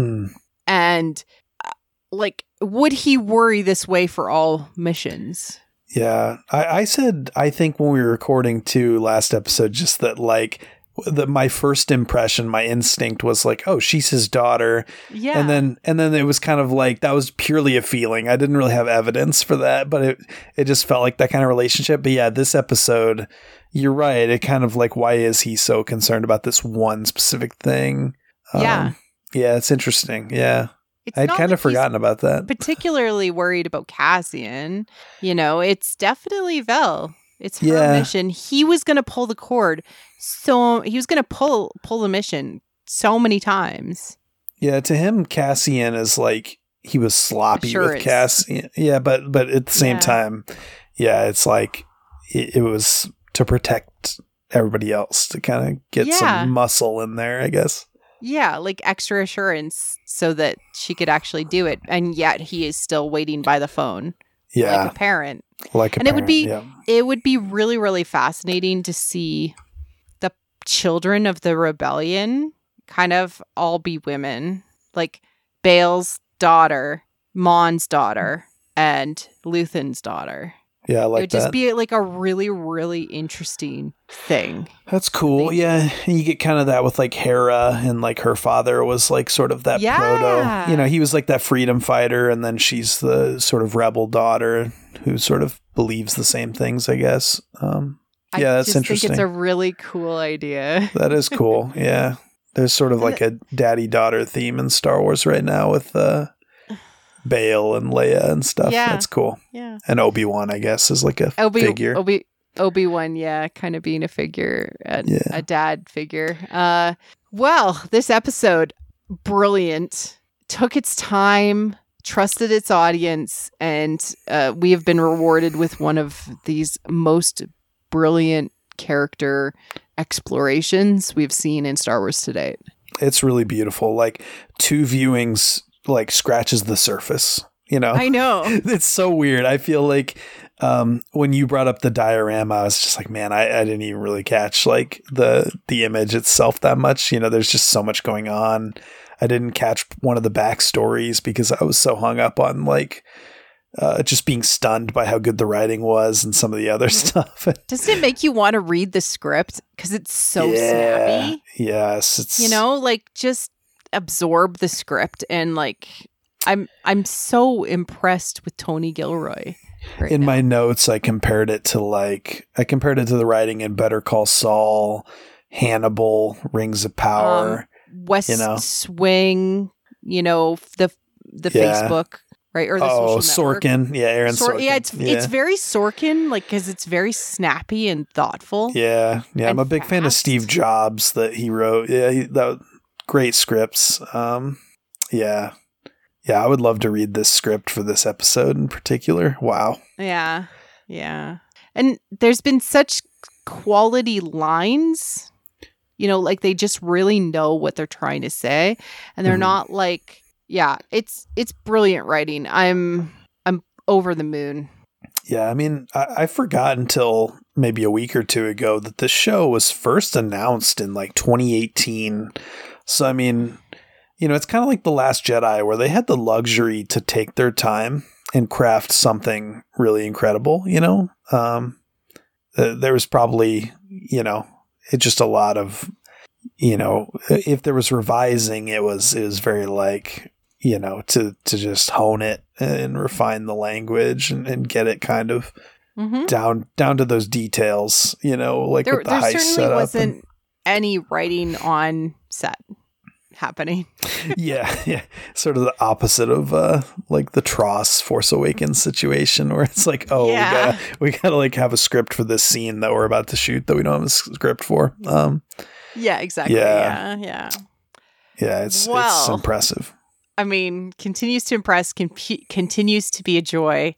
And like, would he worry this way for all missions? Yeah. I said, I think when we were recording too last episode, just that like my first impression, my instinct was like, oh, she's his daughter. Yeah. And then it was kind of like, that was purely a feeling. I didn't really have evidence for that, but it just felt like that kind of relationship. But yeah, this episode, you're right. It kind of like, why is he so concerned about this one specific thing? Yeah, it's interesting. Yeah. I'd kind of forgotten about that. Particularly worried about Cassian. You know, it's definitely Vel. It's her mission. He was going to pull the cord. So he was going to pull the mission so many times. Yeah, to him, Cassian is like, he was sloppy with Cassian. Yeah, but at the same time, it's like it was to protect everybody else, to kind of get some muscle in there, I guess. Yeah, like extra assurance so that she could actually do it. And yet he is still waiting by the phone. Yeah. Like a parent. It would be really, really fascinating to see the children of the rebellion kind of all be women. Like Bail's daughter, Mon's daughter, and Luthen's daughter. Yeah, I like that. It would just be like a really, really interesting thing. That's cool. Yeah. And you get kind of that with like Hera, and like her father was like sort of that proto, you know, he was like that freedom fighter, and then she's the sort of rebel daughter who sort of believes the same things, I guess. That's interesting. I think it's a really cool idea. That is cool. Yeah. There's sort of like a daddy-daughter theme in Star Wars right now with Bail and Leia and stuff. Yeah. That's cool. Yeah. And Obi-Wan, I guess, is like a figure. Obi-Wan, kind of being a figure, a dad figure. Well, this episode, brilliant, took its time, trusted its audience, and we have been rewarded with one of these most brilliant character explorations we've seen in Star Wars to date. It's really beautiful. Like 2 viewings like scratches the surface, I know. It's so weird. I feel like when you brought up the diorama, I was just like, man, I didn't even really catch like the image itself that much. There's just so much going on. I didn't catch one of the backstories because I was so hung up on like just being stunned by how good the writing was and some of the other stuff. Does it make you want to read the script? Because it's so snappy. Yes. It's like just absorb the script, and like I'm so impressed with Tony Gilroy. In my notes, I compared it to the writing in Better Call Saul, Hannibal, Rings of Power, West Swing, the Facebook. Right, or the social network. Sorkin, Aaron Sorkin. Yeah, it's very Sorkin, like because it's very snappy and thoughtful. Yeah, I'm a big fan of Steve Jobs that he wrote. Yeah, that great scripts. Yeah, I would love to read this script for this episode in particular. Wow. Yeah, and there's been such quality lines. Like they just really know what they're trying to say, and they're not like. Yeah, it's brilliant writing. I'm over the moon. Yeah, I mean, I forgot until maybe a week or two ago that the show was first announced in like 2018. So, I mean, it's kind of like The Last Jedi where they had the luxury to take their time and craft something really incredible, there was probably, it's just a lot of, if there was revising, it was very like, to just hone it and refine the language and get it kind of down to those details, like with the heist setup. There certainly wasn't any writing on set happening. Yeah. Sort of the opposite of like the Tross Force Awakens situation where it's like, we gotta like have a script for this scene that we're about to shoot that we don't have a script for. Yeah, exactly. Yeah. Yeah, it's impressive. I mean, continues to impress, continues to be a joy.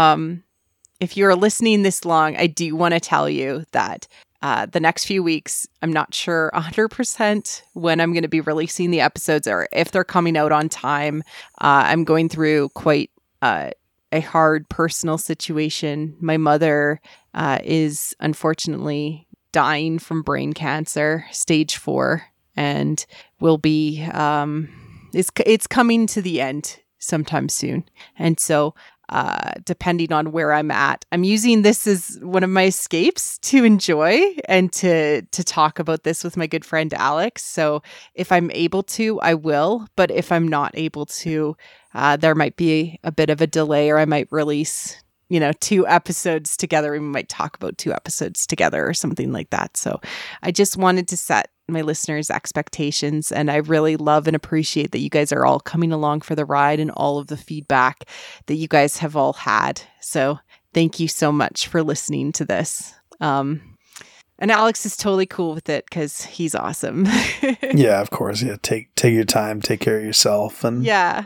If you're listening this long, I do want to tell you that the next few weeks, I'm not sure 100% when I'm going to be releasing the episodes or if they're coming out on time. I'm going through quite a hard personal situation. My mother is unfortunately dying from brain cancer, stage 4, and will be... It's coming to the end sometime soon. And so depending on where I'm at, I'm using this as one of my escapes to enjoy and to talk about this with my good friend Alex. So if I'm able to, I will. But if I'm not able to, there might be a bit of a delay, or I might release 2 episodes together. We might talk about 2 episodes together or something like that. So I just wanted to set my listeners' expectations, and I really love and appreciate that you guys are all coming along for the ride and all of the feedback that you guys have all had. So thank you so much for listening to this. And Alex is totally cool with it because he's awesome. Yeah, of course. Yeah, take your time, take care of yourself, and yeah.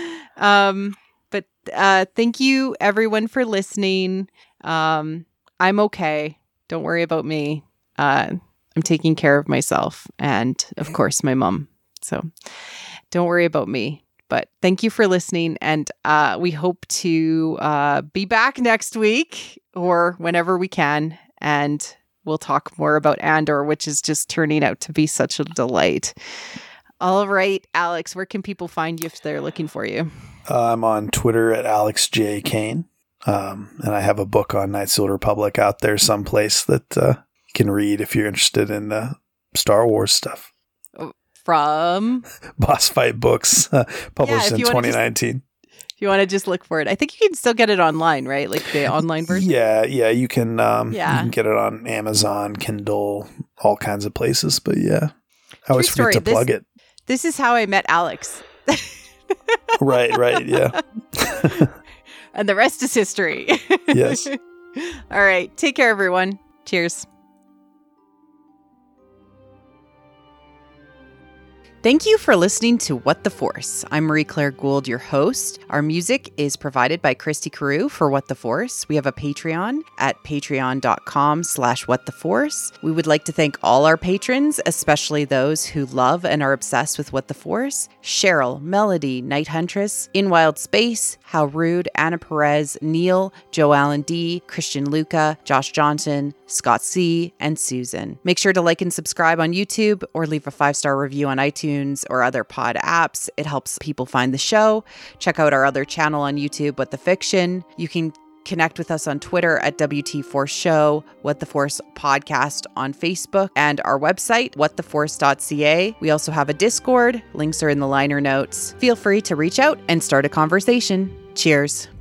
But thank you everyone for listening. I'm okay. Don't worry about me. I'm taking care of myself and, of course, my mom. So don't worry about me. But thank you for listening. And we hope to be back next week or whenever we can. And we'll talk more about Andor, which is just turning out to be such a delight. All right, Alex, where can people find you if they're looking for you? I'm on Twitter at Alex J. Kane. And I have a book on Knights of the Republic out there someplace that... can read if you're interested in Star Wars stuff. From Boss Fight Books, published in 2019. If you want to just look for it. I think you can still get it online, right? Like the online version. Yeah, you can. You can get it on Amazon, Kindle, all kinds of places. But yeah, I always forget to plug it. This is how I met Alex. Right. Yeah. And the rest is history. Yes. All right. Take care, everyone. Cheers. Thank you for listening to What the Force. I'm Marie-Claire Gould, your host. Our music is provided by Christy Carew for What the Force. We have a Patreon at patreon.com/whattheforce. We would like to thank all our patrons, especially those who love and are obsessed with What the Force. Cheryl, Melody, Night Huntress, In Wild Space, How Rude, Anna Perez, Neil, Joe Allen D, Christian Luca, Josh Johnson, Scott C, and Susan. Make sure to like and subscribe on YouTube or leave a 5-star review on iTunes or other pod apps. It helps people find the show. Check out our other channel on YouTube, What the Fiction. You can connect with us on Twitter at WT Force Show, What the Force Podcast on Facebook, and our website, whattheforce.ca. We also have a Discord. Links are in the liner notes. Feel free to reach out and start a conversation. Cheers.